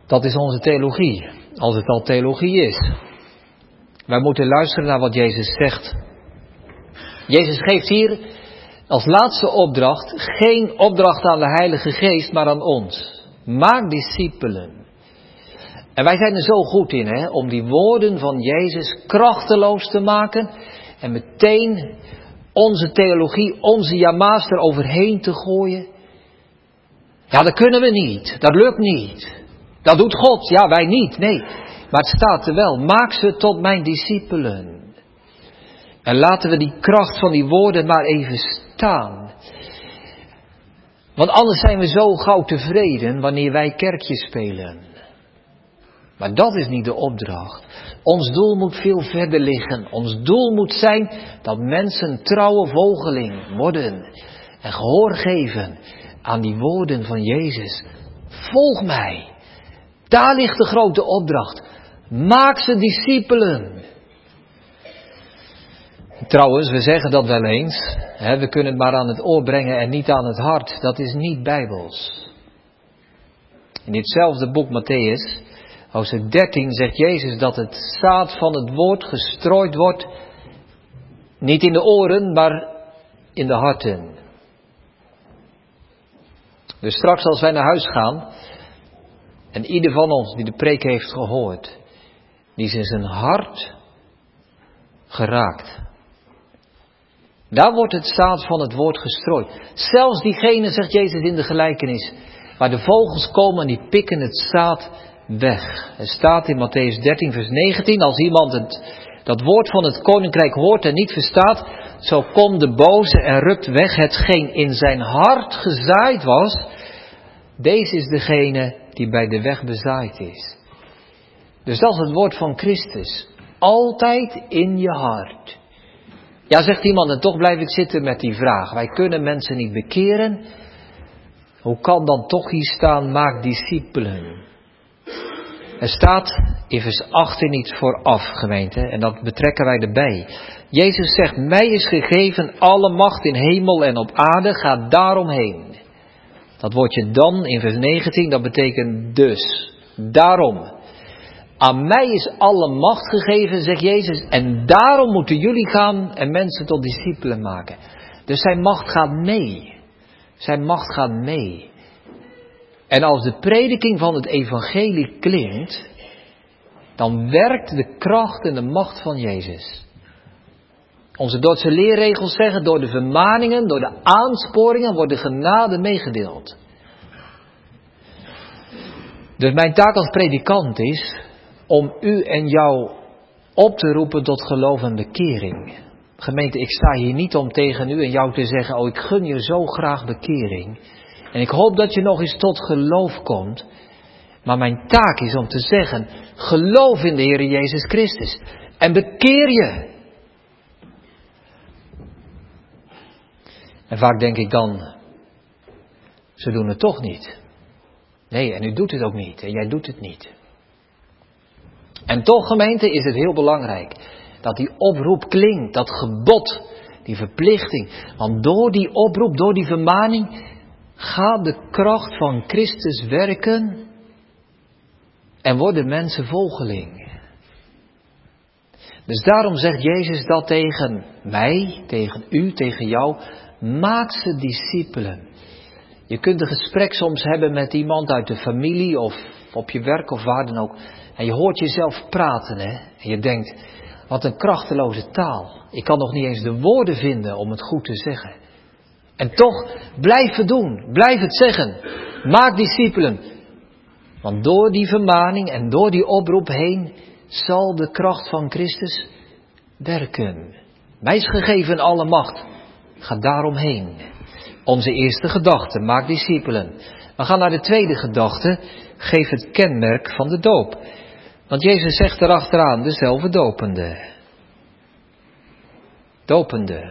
Dat is onze theologie, als het al theologie is. Wij moeten luisteren naar wat Jezus zegt. Jezus geeft hier als laatste opdracht geen opdracht aan de Heilige Geest, maar aan ons. Maak discipelen. En wij zijn er zo goed in, om die woorden van Jezus krachteloos te maken en meteen onze theologie, onze jama's eroverheen te gooien. Ja, dat kunnen we niet. Dat lukt niet. Dat doet God. Ja, wij niet. Nee. Maar het staat er wel. Maak ze tot mijn discipelen. En laten we die kracht van die woorden maar even staan. Want anders zijn we zo gauw tevreden wanneer wij kerkje spelen. Maar dat is niet de opdracht. Ons doel moet veel verder liggen. Ons doel moet zijn dat mensen trouwe volgeling worden. En gehoor geven aan die woorden van Jezus. Volg mij. Daar ligt de grote opdracht. Maak ze discipelen. Trouwens, we zeggen dat wel eens. We kunnen het maar aan het oor brengen en niet aan het hart. Dat is niet bijbels. In ditzelfde boek Mattheüs, hoofdstuk 13, zegt Jezus dat het zaad van het woord gestrooid wordt. Niet in de oren, maar in de harten. Dus straks als wij naar huis gaan, en ieder van ons die de preek heeft gehoord, die is in zijn hart geraakt. Daar wordt het zaad van het woord gestrooid. Zelfs diegene, zegt Jezus in de gelijkenis, waar de vogels komen en die pikken het zaad weg. Er staat in Mattheüs 13 vers 19, als iemand dat woord van het koninkrijk hoort en niet verstaat, zo komt de boze en rukt weg hetgeen in zijn hart gezaaid was. Deze is degene die bij de weg bezaaid is. Dus dat is het woord van Christus. Altijd in je hart. Ja, zegt iemand, en toch blijf ik zitten met die vraag. Wij kunnen mensen niet bekeren. Hoe kan dan toch hier staan, maak discipelen? Er staat in vers 18 iets vooraf, gemeente, en dat betrekken wij erbij. Jezus zegt, mij is gegeven alle macht in hemel en op aarde, ga daaromheen. Dat woordje dan in vers 19, dat betekent dus, daarom. Aan mij is alle macht gegeven, zegt Jezus, en daarom moeten jullie gaan en mensen tot discipelen maken. Dus zijn macht gaat mee. Zijn macht gaat mee. En als de prediking van het evangelie klinkt, dan werkt de kracht en de macht van Jezus. Onze Duitse leerregels zeggen, door de vermaningen, door de aansporingen wordt de genade meegedeeld. Dus mijn taak als predikant is om u en jou op te roepen tot geloof en bekering. Gemeente, ik sta hier niet om tegen u en jou te zeggen, ik gun je zo graag bekering. En ik hoop dat je nog eens tot geloof komt. Maar mijn taak is om te zeggen, geloof in de Heer Jezus Christus. En bekeer je. En vaak denk ik dan, ze doen het toch niet. Nee, en u doet het ook niet. En jij doet het niet. En toch, gemeente, is het heel belangrijk dat die oproep klinkt, dat gebod, die verplichting. Want door die oproep, door die vermaning, gaat de kracht van Christus werken en worden mensen volgeling. Dus daarom zegt Jezus dat tegen mij, tegen u, tegen jou. Maak ze discipelen. Je kunt een gesprek soms hebben met iemand uit de familie of op je werk of waar dan ook. En je hoort jezelf praten, hè. En je denkt, wat een krachteloze taal. Ik kan nog niet eens de woorden vinden om het goed te zeggen. En toch, blijf het doen. Blijf het zeggen. Maak discipelen. Want door die vermaning en door die oproep heen zal de kracht van Christus werken. Mij is gegeven alle macht. Ga daaromheen. Onze eerste gedachte, maak discipelen. We gaan naar de tweede gedachte. Geef het kenmerk van de doop. Want Jezus zegt erachteraan, dezelfde dopende. Dopende.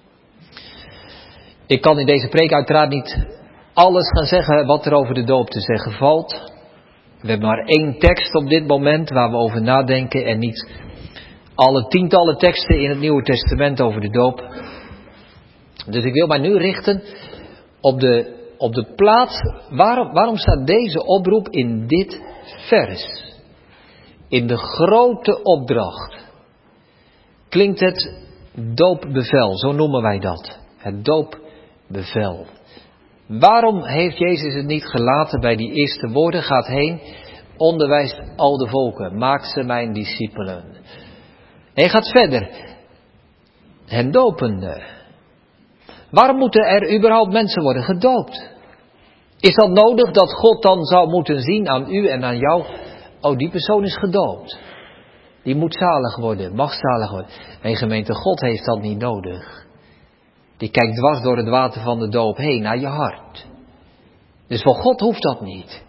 Ik kan in deze preek uiteraard niet alles gaan zeggen wat er over de doop te zeggen valt. We hebben maar 1 tekst op dit moment waar we over nadenken en niet alle tientallen teksten in het Nieuwe Testament over de doop. Dus ik wil mij nu richten op de plaats. Waarom staat deze oproep in dit vers, in de grote opdracht, klinkt het doopbevel, zo noemen wij dat. Het doopbevel. Waarom heeft Jezus het niet gelaten bij die eerste woorden? Gaat heen, onderwijst al de volken, maakt ze mijn discipelen. Hij gaat verder, hen dopende. Waarom moeten er überhaupt mensen worden gedoopt? Is dat nodig dat God dan zou moeten zien aan u en aan jou? Oh, die persoon is gedoopt. Die moet zalig worden, mag zalig worden. Nee, gemeente, God heeft dat niet nodig. Die kijkt dwars door het water van de doop heen naar je hart. Dus voor God hoeft dat niet.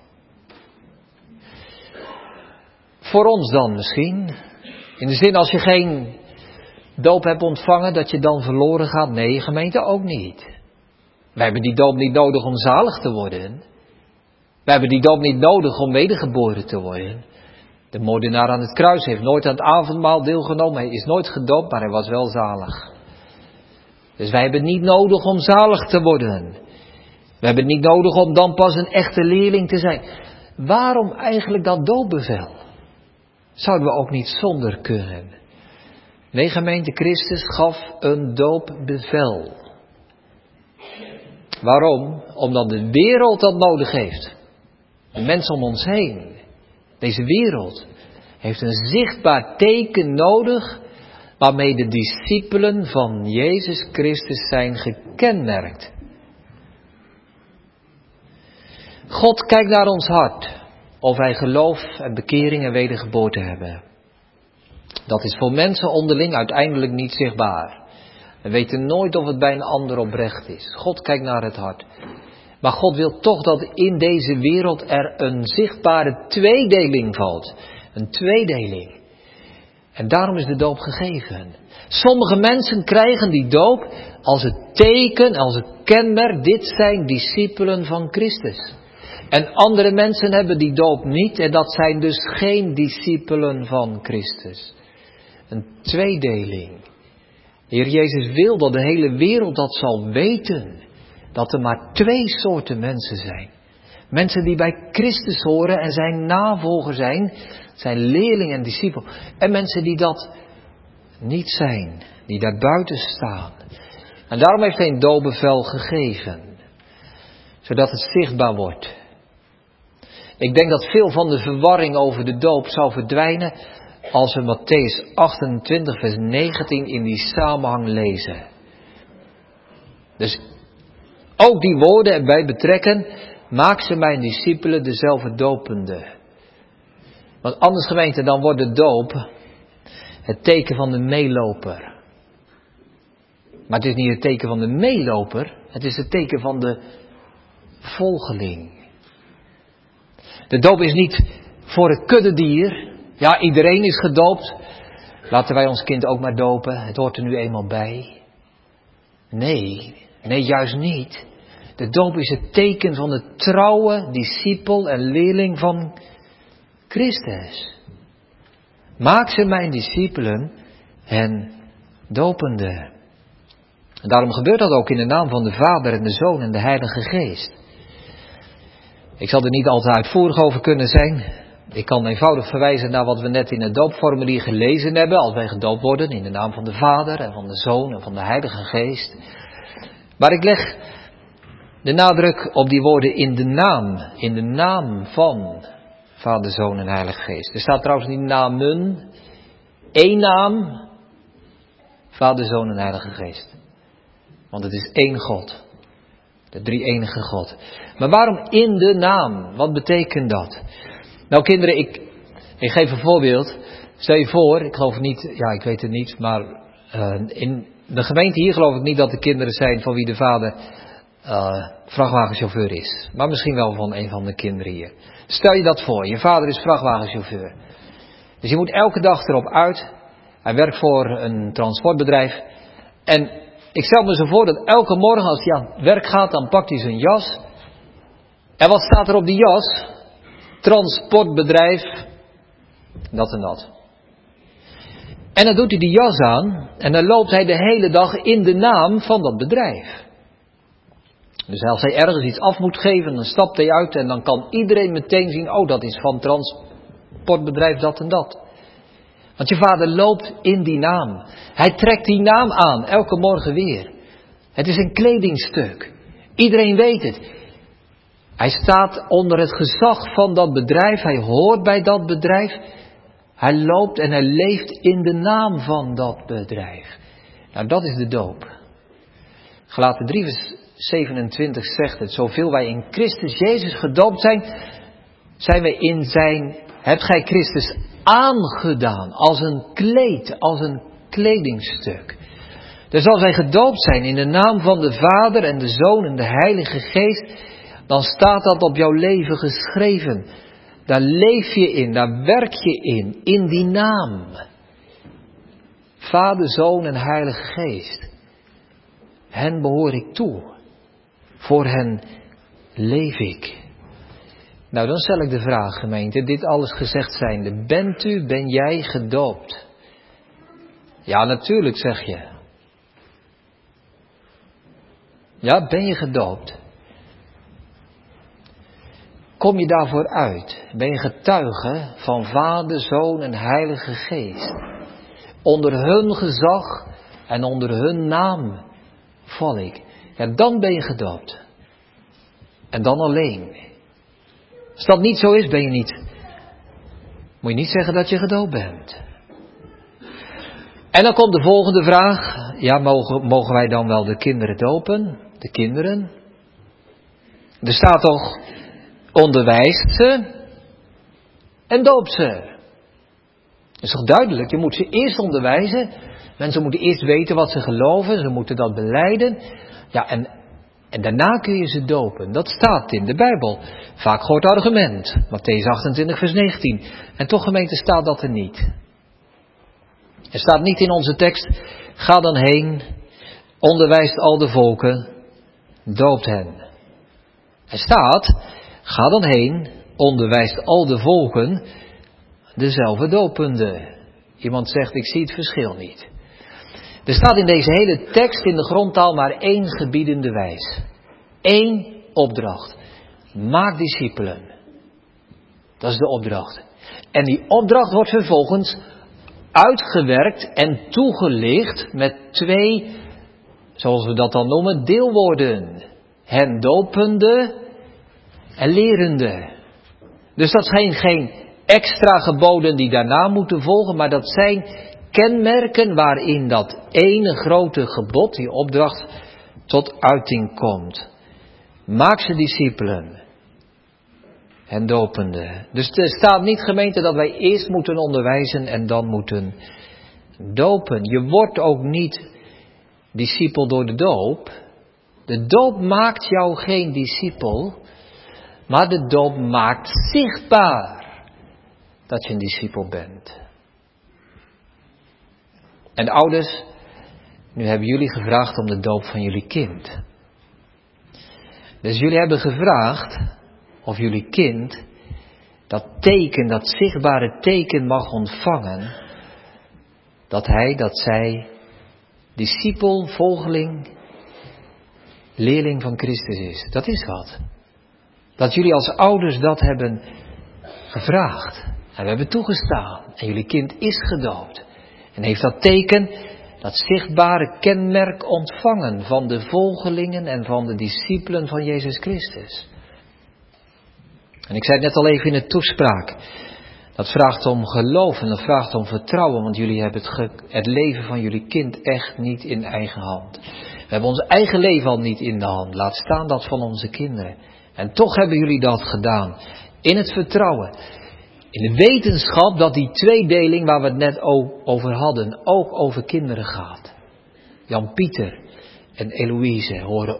Voor ons dan misschien. In de zin, als je geen doop hebt ontvangen, dat je dan verloren gaat. Nee, gemeente, ook niet. Wij hebben die doop niet nodig om zalig te worden. Wij hebben die doop niet nodig om wedergeboren te worden. De moordenaar aan het kruis heeft nooit aan het avondmaal deelgenomen. Hij is nooit gedoopt, maar hij was wel zalig. Dus wij hebben het niet nodig om zalig te worden. We hebben het niet nodig om dan pas een echte leerling te zijn. Waarom eigenlijk dat doopbevel? Zouden we ook niet zonder kunnen? Nee, gemeente, Christus gaf een doopbevel. Waarom? Omdat de wereld dat nodig heeft. De mensen om ons heen. Deze wereld heeft een zichtbaar teken nodig waarmee de discipelen van Jezus Christus zijn gekenmerkt. God kijkt naar ons hart of wij geloof en bekering en wedergeboorte hebben. Dat is voor mensen onderling uiteindelijk niet zichtbaar. We weten nooit of het bij een ander oprecht is. God kijkt naar het hart. Maar God wil toch dat in deze wereld er een zichtbare tweedeling valt. Een tweedeling. En daarom is de doop gegeven. Sommige mensen krijgen die doop als het teken, als het kenmerk. Dit zijn discipelen van Christus. En andere mensen hebben die doop niet. En dat zijn dus geen discipelen van Christus. Een tweedeling. De Heer Jezus wil dat de hele wereld dat zal weten. Dat er maar twee soorten mensen zijn. Mensen die bij Christus horen en zijn navolger zijn. Zijn leerling en discipel. En mensen die dat niet zijn. Die daar buiten staan. En daarom heeft hij een doopbevel gegeven. Zodat het zichtbaar wordt. Ik denk dat veel van de verwarring over de doop zou verdwijnen als we Mattheüs 28 vers 19 in die samenhang lezen. Dus ook die woorden erbij betrekken, maak ze mijn discipelen dezelfde dopende. Want anders gemeente, dan wordt de doop het teken van de meeloper. Maar het is niet het teken van de meeloper, het is het teken van de volgeling. De doop is niet voor het kuddedier. Ja, iedereen is gedoopt. Laten wij ons kind ook maar dopen. Het hoort er nu eenmaal bij. Nee, juist niet. De doop is het teken van de trouwe discipel en leerling van Christus. Maak ze mijn discipelen en dopende. En daarom gebeurt dat ook in de naam van de Vader en de Zoon en de Heilige Geest. Ik zal er niet al te uitvoerig over kunnen zijn. Ik kan eenvoudig verwijzen naar wat we net in het doopformulier gelezen hebben. Als wij gedoopt worden in de naam van de Vader en van de Zoon en van de Heilige Geest. Maar ik leg de nadruk op die woorden in de naam. In de naam van Vader, Zoon en Heilige Geest. Er staat trouwens niet namen. Één naam. Vader, Zoon en Heilige Geest. Want het is één God. De drie-enige God. Maar waarom in de naam? Wat betekent dat? Nou kinderen, ik geef een voorbeeld. Stel je voor, ik geloof niet, ja ik weet het niet, maar in de gemeente hier geloof ik niet dat er kinderen zijn van wie de vader vrachtwagenchauffeur is. Maar misschien wel van een van de kinderen hier. Stel je dat voor, je vader is vrachtwagenchauffeur. Dus je moet elke dag erop uit. Hij werkt voor een transportbedrijf. En ik stel me zo voor dat elke morgen als hij aan het werk gaat, dan pakt hij zijn jas. En wat staat er op die jas? Transportbedrijf, dat en dat. En dan doet hij die jas aan en dan loopt hij de hele dag in de naam van dat bedrijf. Dus als hij ergens iets af moet geven, dan stapt hij uit en dan kan iedereen meteen zien, oh, dat is van transportbedrijf dat en dat. Want je vader loopt in die naam. Hij trekt die naam aan, elke morgen weer. Het is een kledingstuk. Iedereen weet het. Hij staat onder het gezag van dat bedrijf, hij hoort bij dat bedrijf. Hij loopt en hij leeft in de naam van dat bedrijf. Nou, dat is de doop. Galaten 3 vers 27 zegt het. Zoveel wij in Christus Jezus gedoopt zijn, zijn wij in zijn, hebt gij Christus aangedaan. Als een kleed, als een kledingstuk. Dus als wij gedoopt zijn in de naam van de Vader en de Zoon en de Heilige Geest, dan staat dat op jouw leven geschreven. Daar leef je in, daar werk je in die naam. Vader, Zoon en Heilige Geest. Hen behoor ik toe. Voor hen leef ik. Nou, dan stel ik de vraag, gemeente, dit alles gezegd zijnde, ben jij gedoopt? Ja, natuurlijk, zeg je. Ja, ben je gedoopt? Kom je daarvoor uit? Ben je getuige van Vader, Zoon en Heilige Geest? Onder hun gezag en onder hun naam val ik. Ja, dan ben je gedoopt. En dan alleen. Als dat niet zo is, ben je niet. Moet je niet zeggen dat je gedoopt bent. En dan komt de volgende vraag. Ja, mogen wij dan wel de kinderen dopen? De kinderen? Er staat toch, onderwijst ze en doop ze. Dat is toch duidelijk? Je moet ze eerst onderwijzen. Mensen moeten eerst weten wat ze geloven. Ze moeten dat belijden. Ja, en daarna kun je ze dopen. Dat staat in de Bijbel. Vaak gehoord argument. Mattheüs 28 vers 19. En toch, gemeente, staat dat er niet. Er staat niet in onze tekst, ga dan heen, onderwijst al de volken, doopt hen. Er staat, ga dan heen, onderwijst al de volken, dezelfde dopende. Iemand zegt, ik zie het verschil niet. Er staat in deze hele tekst in de grondtaal maar één gebiedende wijs. Eén opdracht. Maak discipelen. Dat is de opdracht. En die opdracht wordt vervolgens uitgewerkt en toegelicht met 2, zoals we dat dan noemen, deelwoorden. Hen dopende en lerende. Dus dat zijn geen extra geboden die daarna moeten volgen, maar dat zijn kenmerken waarin dat ene grote gebod, die opdracht, tot uiting komt. Maak ze discipelen. En dopende. Dus er staat niet, gemeente, dat wij eerst moeten onderwijzen en dan moeten dopen. Je wordt ook niet discipel door de doop. De doop maakt jou geen discipel, maar de doop maakt zichtbaar dat je een discipel bent. En ouders, nu hebben jullie gevraagd om de doop van jullie kind. Dus jullie hebben gevraagd of jullie kind dat teken, dat zichtbare teken mag ontvangen, dat hij, dat zij, discipel, volgeling, leerling van Christus is. Dat is wat. Dat jullie als ouders dat hebben gevraagd. En we hebben toegestaan. En jullie kind is gedoopt. En heeft dat teken, dat zichtbare kenmerk ontvangen van de volgelingen en van de discipelen van Jezus Christus. En ik zei het net al even in de toespraak. Dat vraagt om geloof en dat vraagt om vertrouwen. Want jullie hebben het leven van jullie kind echt niet in eigen hand. We hebben ons eigen leven al niet in de hand. Laat staan dat van onze kinderen. En toch hebben jullie dat gedaan. In het vertrouwen. In de wetenschap dat die tweedeling waar we het net over hadden, ook over kinderen gaat. Jan-Pieter en Eloïse horen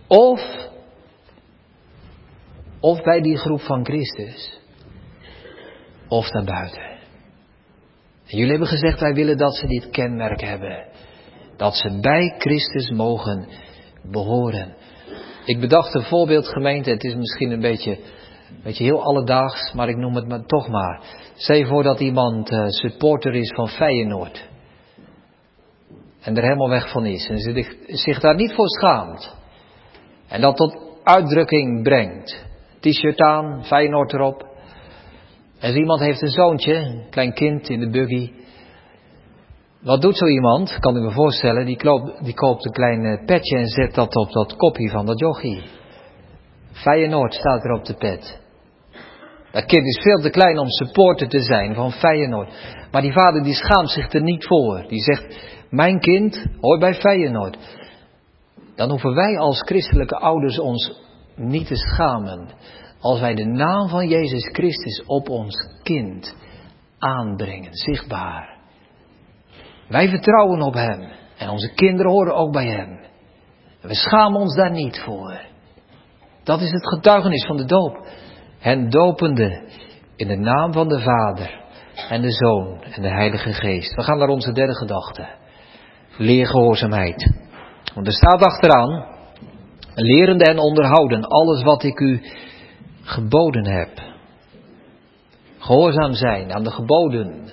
of bij die groep van Christus, of daarbuiten. En jullie hebben gezegd, wij willen dat ze dit kenmerk hebben. Dat ze bij Christus mogen behoren. Ik bedacht een voorbeeld, gemeente, het is misschien een beetje heel alledaags, maar ik noem het maar toch maar. Stel je voor dat iemand supporter is van Feyenoord. En er helemaal weg van is. En zich daar niet voor schaamt. En dat tot uitdrukking brengt. T-shirt aan, Feyenoord erop. En iemand heeft een zoontje, een klein kind in de buggy. Wat doet zo iemand, kan u me voorstellen, die koopt een klein petje en zet dat op dat kopje van dat jochie. Feyenoord staat er op de pet. Dat kind is veel te klein om supporter te zijn van Feyenoord. Maar die vader die schaamt zich er niet voor. Die zegt, mijn kind hoort bij Feyenoord. Dan hoeven wij als christelijke ouders ons niet te schamen. Als wij de naam van Jezus Christus op ons kind aanbrengen, zichtbaar. Wij vertrouwen op Hem. En onze kinderen horen ook bij Hem. En we schamen ons daar niet voor. Dat is het getuigenis van de doop. Hen dopende in de naam van de Vader en de Zoon en de Heilige Geest. We gaan naar onze derde gedachte. Leergehoorzaamheid. Want er staat achteraan, lerende en onderhouden alles wat ik u geboden heb. Gehoorzaam zijn aan de geboden.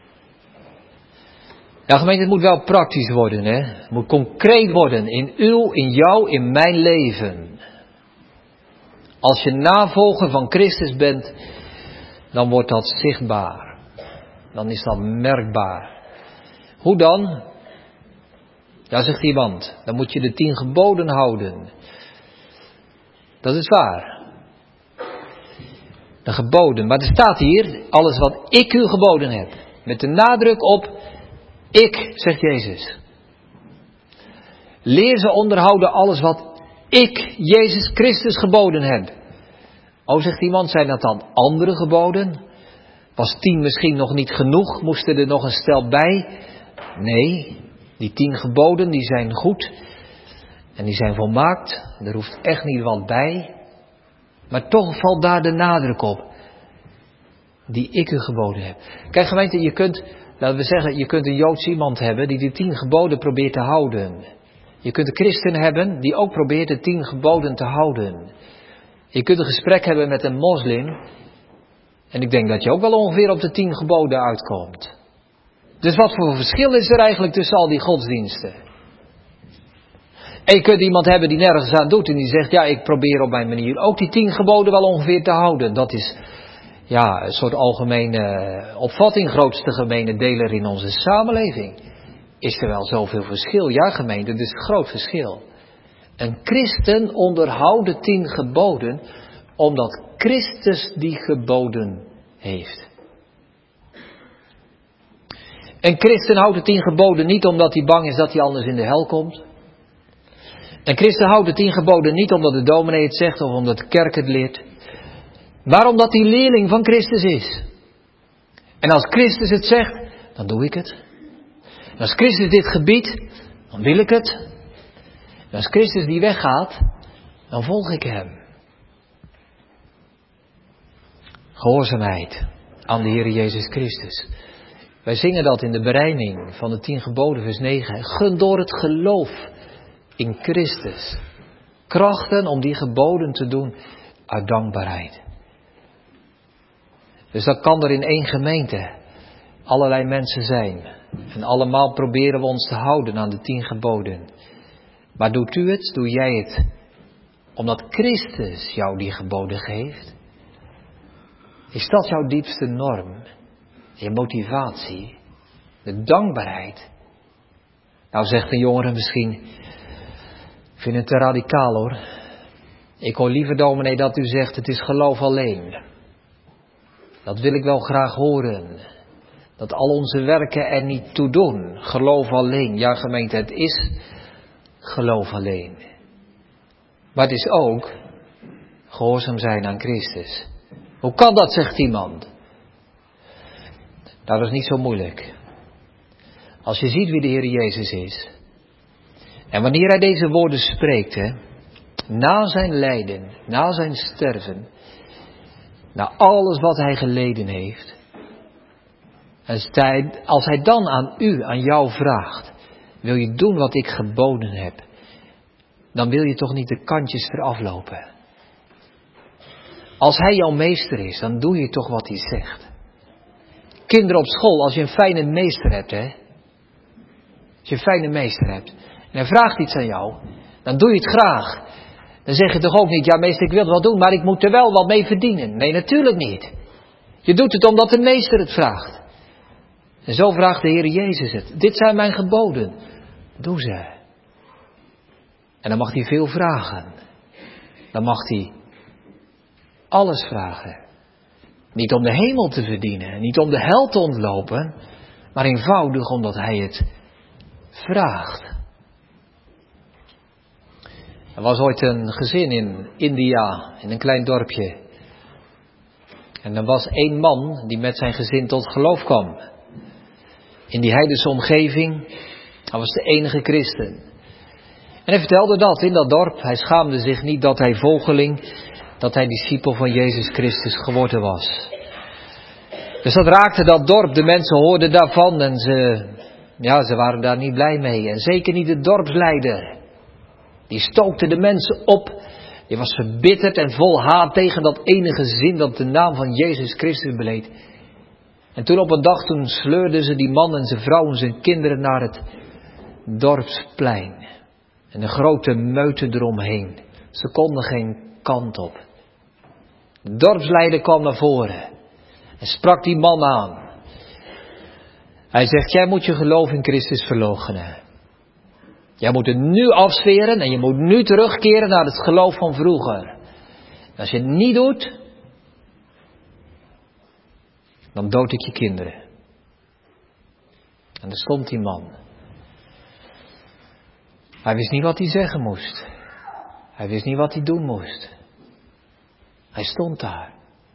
Ja, gemeente, het moet wel praktisch worden, hè. Het moet concreet worden in uw, in jou, in mijn leven. Als je navolger van Christus bent, dan wordt dat zichtbaar. Dan is dat merkbaar. Hoe dan? Ja, zegt iemand, dan moet je de 10 geboden houden. Dat is waar. De geboden. Maar er staat hier, alles wat ik u geboden heb. Met de nadruk op, ik, zegt Jezus. Leer ze onderhouden alles wat ik, Jezus Christus, geboden heb. Oh, zegt iemand, zijn dat dan andere geboden? Was 10 misschien nog niet genoeg? Moesten er nog een stel bij? Nee, die 10 geboden die zijn goed. En die zijn volmaakt. Er hoeft echt niet wat bij. Maar toch valt daar de nadruk op. Die ik u geboden heb. Kijk gemeente, je kunt, laten we zeggen, je kunt een Joods iemand hebben die 10 geboden probeert te houden. Je kunt een christen hebben die ook probeert de 10 geboden te houden. Je kunt een gesprek hebben met een moslim. En ik denk dat je ook wel ongeveer op de 10 geboden uitkomt. Dus wat voor verschil is er eigenlijk tussen al die godsdiensten? En je kunt iemand hebben die nergens aan doet en die zegt, ja, ik probeer op mijn manier ook die 10 geboden wel ongeveer te houden. Dat is, ja, een soort algemene opvatting, grootste gemene deler in onze samenleving. Is er wel zoveel verschil? Ja, gemeente, dus een groot verschil. Een christen onderhoudt de 10 geboden, omdat Christus die geboden heeft. Een christen houdt de 10 geboden niet omdat hij bang is dat hij anders in de hel komt. Een christen houdt de 10 geboden niet omdat de dominee het zegt of omdat de kerk het leert. Maar omdat hij leerling van Christus is. En als Christus het zegt, dan doe ik het. En als Christus dit gebiedt, dan wil ik het. En als Christus die weggaat, dan volg ik hem. Gehoorzaamheid aan de Heer Jezus Christus. Wij zingen dat in de berijming van de 10 geboden vers 9. Gun door het geloof in Christus krachten om die geboden te doen uit dankbaarheid. Dus dat kan er in één gemeente allerlei mensen zijn. En allemaal proberen we ons te houden aan de 10 geboden. Maar doet u het, doe jij het, omdat Christus jou die geboden geeft? Is dat jouw diepste norm? Je motivatie? De dankbaarheid? Nou zegt een jongere misschien, ik vind het te radicaal hoor. Ik hoor liever dominee dat u zegt het is geloof alleen. Dat wil ik wel graag horen. Dat al onze werken er niet toe doen. Geloof alleen. Ja gemeente, het is geloof alleen. Maar het is ook gehoorzaam zijn aan Christus. Hoe kan dat, zegt iemand? Nou, dat is niet zo moeilijk. Als je ziet wie de Heer Jezus is. En wanneer hij deze woorden spreekt, hè, na zijn lijden, na zijn sterven, na alles wat hij geleden heeft. En als hij dan aan u, aan jou vraagt, wil je doen wat ik geboden heb, dan wil je toch niet de kantjes eraf lopen. Als hij jouw meester is, dan doe je toch wat hij zegt. Kinderen op school, als je een fijne meester hebt, hè. Als je een fijne meester hebt en hij vraagt iets aan jou, dan doe je het graag. Dan zeg je toch ook niet, ja meester, ik wil het wel doen, maar ik moet er wel wat mee verdienen. Nee, natuurlijk niet. Je doet het omdat de meester het vraagt. En zo vraagt de Heer Jezus het. Dit zijn mijn geboden. Doe ze. En dan mag hij veel vragen. Dan mag hij alles vragen. Niet om de hemel te verdienen, niet om de hel te ontlopen, maar eenvoudig omdat hij het vraagt. Er was ooit een gezin in India, in een klein dorpje. En er was één man die met zijn gezin tot geloof kwam. In die heidense omgeving, hij was de enige christen. En hij vertelde dat in dat dorp. Hij schaamde zich niet dat hij volgeling, dat hij discipel van Jezus Christus geworden was. Dus dat raakte dat dorp. De mensen hoorden daarvan en ze waren daar niet blij mee. En zeker niet de dorpsleider. Die stookte de mensen op. Die was verbitterd en vol haat tegen dat ene gezin dat de naam van Jezus Christus beleed. En toen op een dag, toen sleurden ze die man en zijn vrouw en zijn kinderen naar het dorpsplein. En een grote meute eromheen. Ze konden geen kant op. De dorpsleider kwam naar voren en sprak die man aan. Hij zegt, jij moet je geloof in Christus verloochenen. Jij moet het nu afzweren en je moet nu terugkeren naar het geloof van vroeger. En als je het niet doet, dan dood ik je kinderen. En daar stond die man. Hij wist niet wat hij zeggen moest. Hij wist niet wat hij doen moest. Hij stond daar.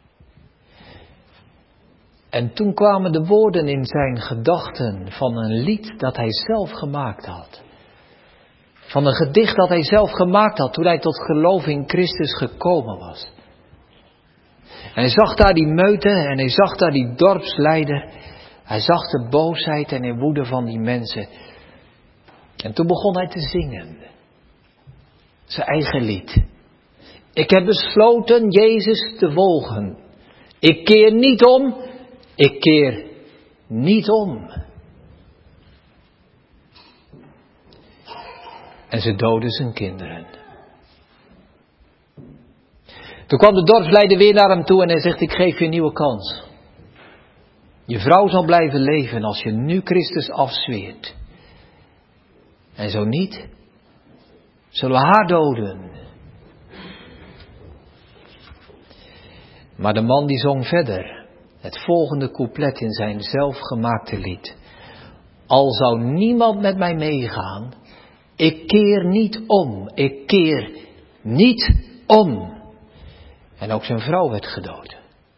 En toen kwamen de woorden in zijn gedachten van een lied dat hij zelf gemaakt had. Van een gedicht dat hij zelf gemaakt had toen hij tot geloof in Christus gekomen was. En hij zag daar die meute en hij zag daar die dorpsleider. Hij zag de boosheid en de woede van die mensen. En toen begon hij te zingen. Zijn eigen lied. Ik heb besloten Jezus te volgen. Ik keer niet om. Ik keer niet om. En ze doodden zijn kinderen. Toen kwam de dorpsleider weer naar hem toe en hij zegt, ik geef je een nieuwe kans. Je vrouw zal blijven leven als je nu Christus afzweert. En zo niet, zullen we haar doden. Maar de man die zong verder het volgende couplet in zijn zelfgemaakte lied. Al zou niemand met mij meegaan, ik keer niet om, ik keer niet om. En ook zijn vrouw werd gedood.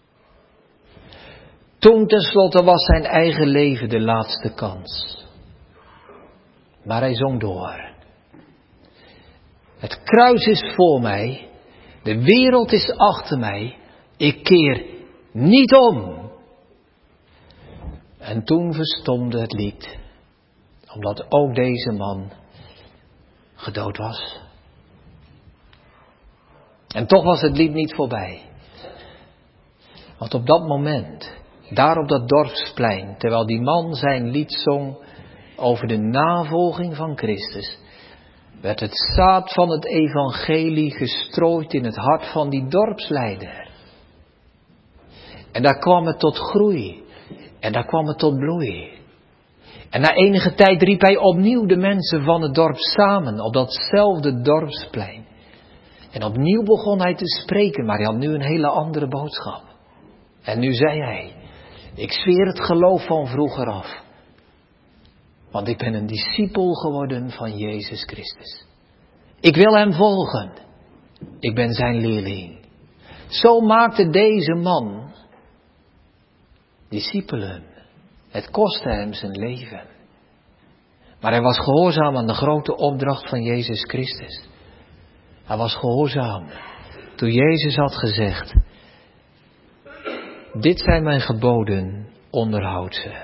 Toen tenslotte was zijn eigen leven de laatste kans. Maar hij zong door. Het kruis is voor mij, de wereld is achter mij, ik keer niet om. En toen verstomde het lied, omdat ook deze man gedood was. En toch was het lied niet voorbij. Want op dat moment, daar op dat dorpsplein, terwijl die man zijn lied zong over de navolging van Christus, werd het zaad van het evangelie gestrooid in het hart van die dorpsleider. En daar kwam het tot groei. En daar kwam het tot bloei. En na enige tijd riep hij opnieuw de mensen van het dorp samen op datzelfde dorpsplein. En opnieuw begon hij te spreken, maar hij had nu een hele andere boodschap. En nu zei hij, ik zweer het geloof van vroeger af. Want ik ben een discipel geworden van Jezus Christus. Ik wil hem volgen. Ik ben zijn leerling. Zo maakte deze man discipelen. Het kostte hem zijn leven. Maar hij was gehoorzaam aan de grote opdracht van Jezus Christus. Hij was gehoorzaam toen Jezus had gezegd, dit zijn mijn geboden, onderhoud ze.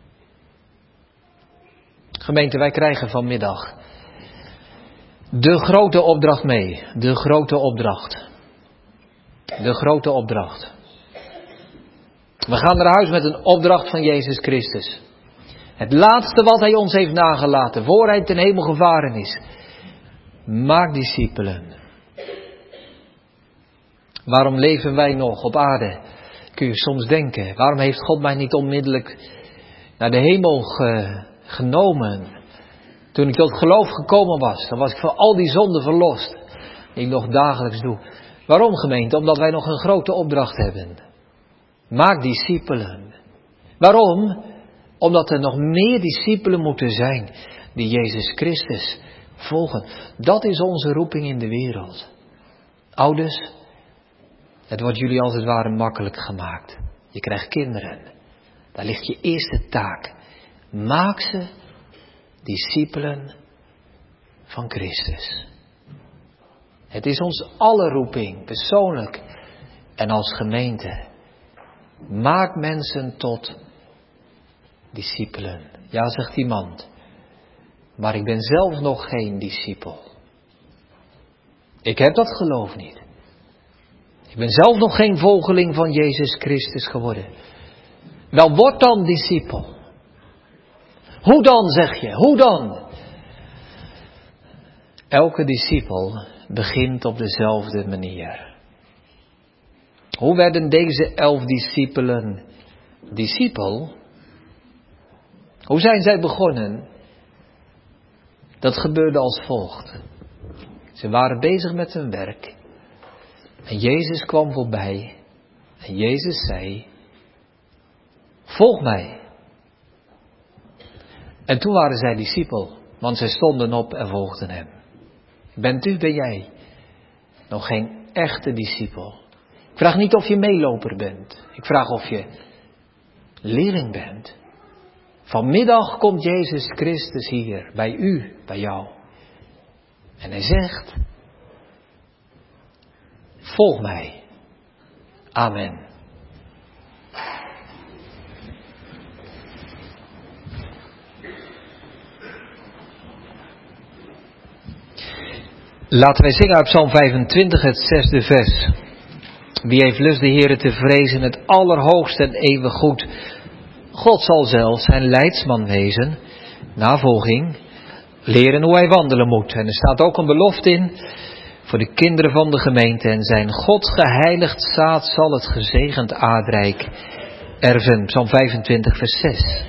Gemeente, wij krijgen vanmiddag de grote opdracht mee. De grote opdracht. De grote opdracht. We gaan naar huis met een opdracht van Jezus Christus. Het laatste wat hij ons heeft nagelaten, voor hij ten hemel gevaren is. Maak discipelen. Waarom leven wij nog op aarde? Kun je soms denken. Waarom heeft God mij niet onmiddellijk naar de hemel genomen? Toen ik tot geloof gekomen was, dan was ik van al die zonden verlost. Die ik nog dagelijks doe. Waarom, gemeente? Omdat wij nog een grote opdracht hebben. Maak discipelen. Waarom? Omdat er nog meer discipelen moeten zijn die Jezus Christus volgen. Dat is onze roeping in de wereld. Ouders, het wordt jullie als het ware makkelijk gemaakt. Je krijgt kinderen. Daar ligt je eerste taak. Maak ze discipelen van Christus. Het is ons aller roeping, persoonlijk en als gemeente. Maak mensen tot discipelen. Ja, zegt iemand. Maar ik ben zelf nog geen discipel. Ik heb dat geloof niet. Ik ben zelf nog geen volgeling van Jezus Christus geworden. Wel, word dan discipel. Hoe dan, zeg je? Hoe dan? Elke discipel begint op dezelfde manier. Hoe werden deze 11 discipelen discipel? Hoe zijn zij begonnen? Dat gebeurde als volgt. Ze waren bezig met hun werk. En Jezus kwam voorbij. En Jezus zei: volg mij. En toen waren zij discipel. Want zij stonden op en volgden hem. Ben jij nog geen echte discipel? Ik vraag niet of je meeloper bent. Ik vraag of je leerling bent. Vanmiddag komt Jezus Christus hier, bij u, bij jou. En hij zegt: volg mij. Amen. Laten wij zingen uit Psalm 25, het 6e vers. Wie heeft lust de Heere te vrezen, het allerhoogste en eeuwig goed. God zal zelf zijn leidsman wezen. Navolging. Leren hoe hij wandelen moet. En er staat ook een belofte in voor de kinderen van de gemeente. En zijn God geheiligd zaad zal het gezegend aardrijk erven. Psalm 25 vers 6.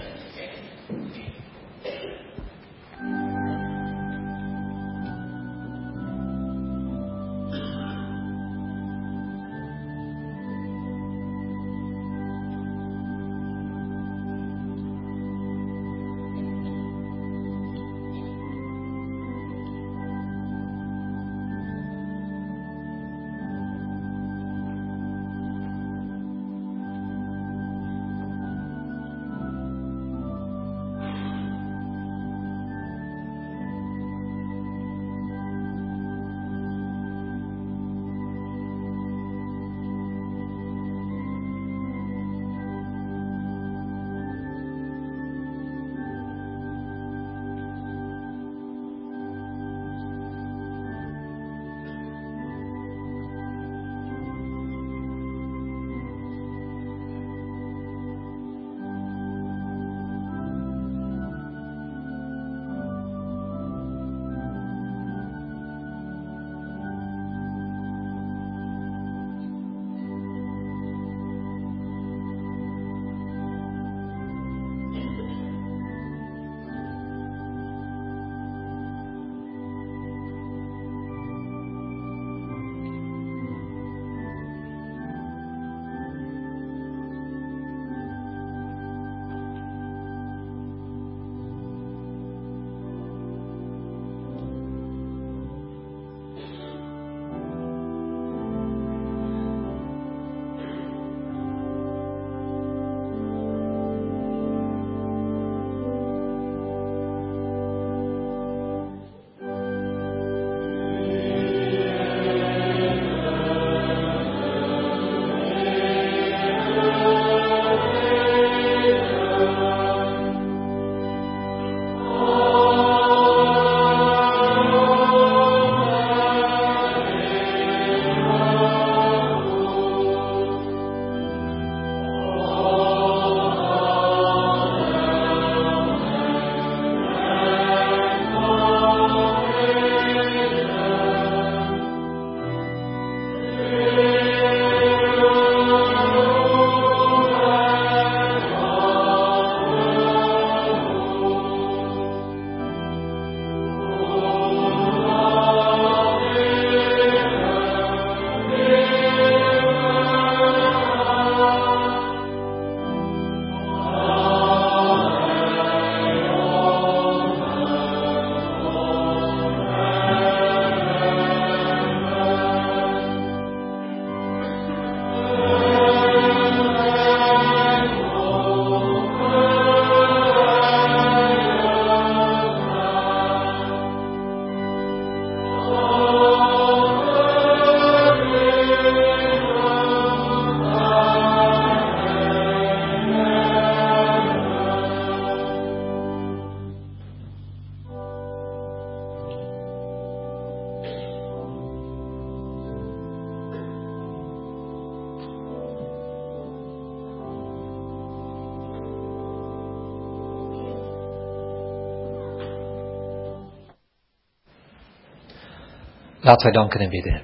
Laten wij danken en bidden.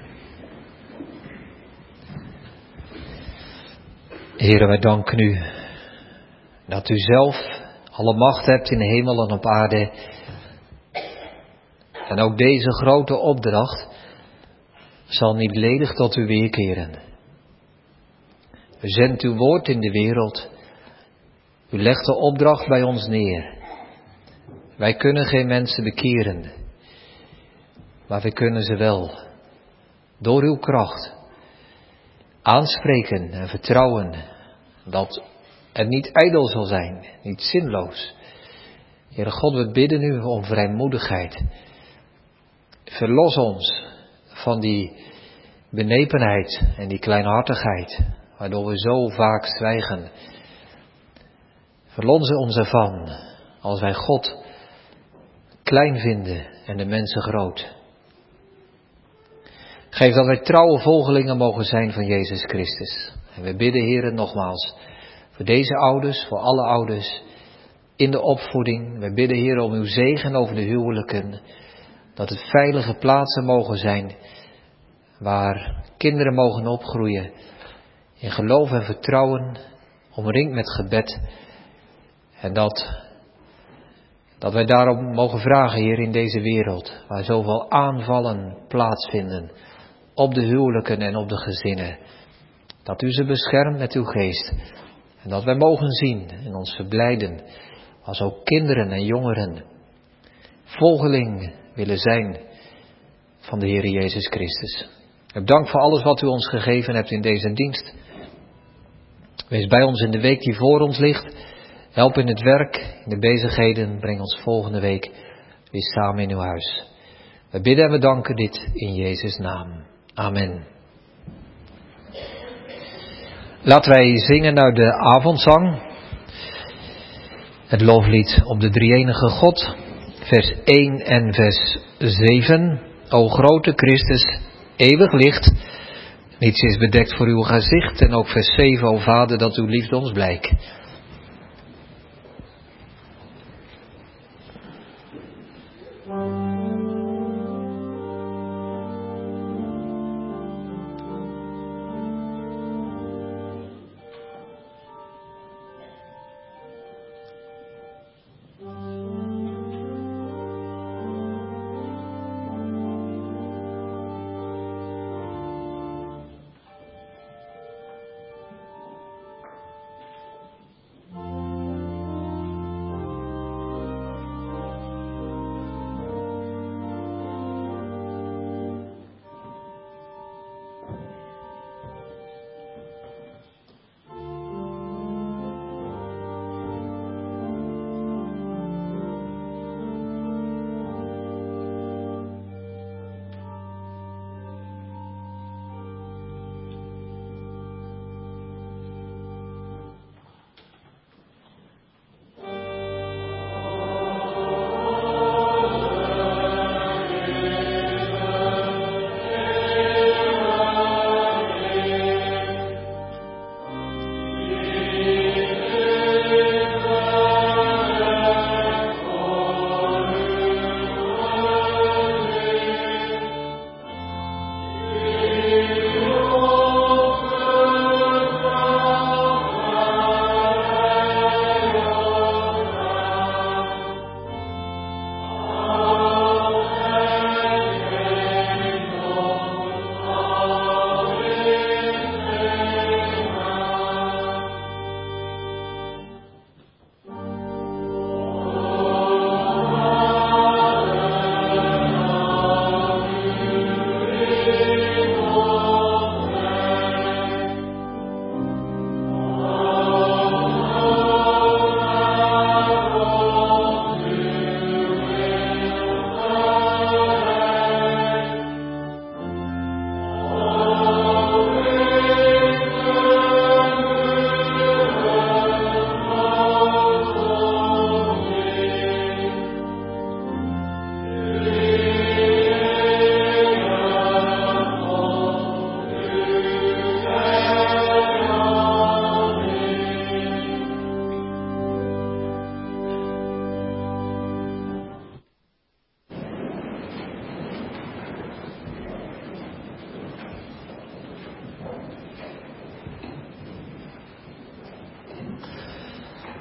Heere, wij danken u dat u zelf alle macht hebt in de hemel en op aarde. En ook deze grote opdracht zal niet ledig tot u weerkeren. U zendt uw woord in de wereld. U legt de opdracht bij ons neer. Wij kunnen geen mensen bekeren, maar wij kunnen ze wel door uw kracht aanspreken en vertrouwen dat het niet ijdel zal zijn, niet zinloos. Heere God, we bidden u om vrijmoedigheid. Verlos ons van die benepenheid en die kleinhartigheid, waardoor we zo vaak zwijgen. Verlos ons ervan, als wij God klein vinden en de mensen groot. Geef dat wij trouwe volgelingen mogen zijn van Jezus Christus. En we bidden, Heere, nogmaals, voor deze ouders, voor alle ouders, in de opvoeding. We bidden, Heere, om uw zegen over de huwelijken. Dat het veilige plaatsen mogen zijn, waar kinderen mogen opgroeien, in geloof en vertrouwen, omringd met gebed. En dat wij daarom mogen vragen, Heer, in deze wereld, waar zoveel aanvallen plaatsvinden, op de huwelijken en op de gezinnen. Dat u ze beschermt met uw geest. En dat wij mogen zien en ons verblijden, als ook kinderen en jongeren volgeling willen zijn van de Heer Jezus Christus. Ik dank voor alles wat u ons gegeven hebt in deze dienst. Wees bij ons in de week die voor ons ligt. Help in het werk, in de bezigheden. Breng ons volgende week weer samen in uw huis. We bidden en we danken dit in Jezus' naam. Amen. Laten wij zingen naar de avondzang. Het loflied op de drie-enige God. Vers 1 en vers 7. O grote Christus, eeuwig licht. Niets is bedekt voor uw gezicht. En ook vers 7. O Vader, dat uw liefde ons blijkt.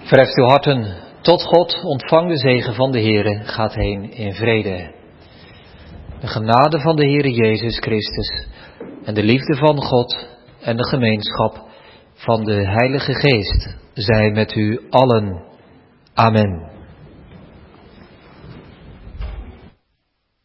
Verheft uw harten tot God, ontvang de zegen van de Heere, gaat heen in vrede. De genade van de Heere Jezus Christus en de liefde van God en de gemeenschap van de Heilige Geest zij met u allen. Amen.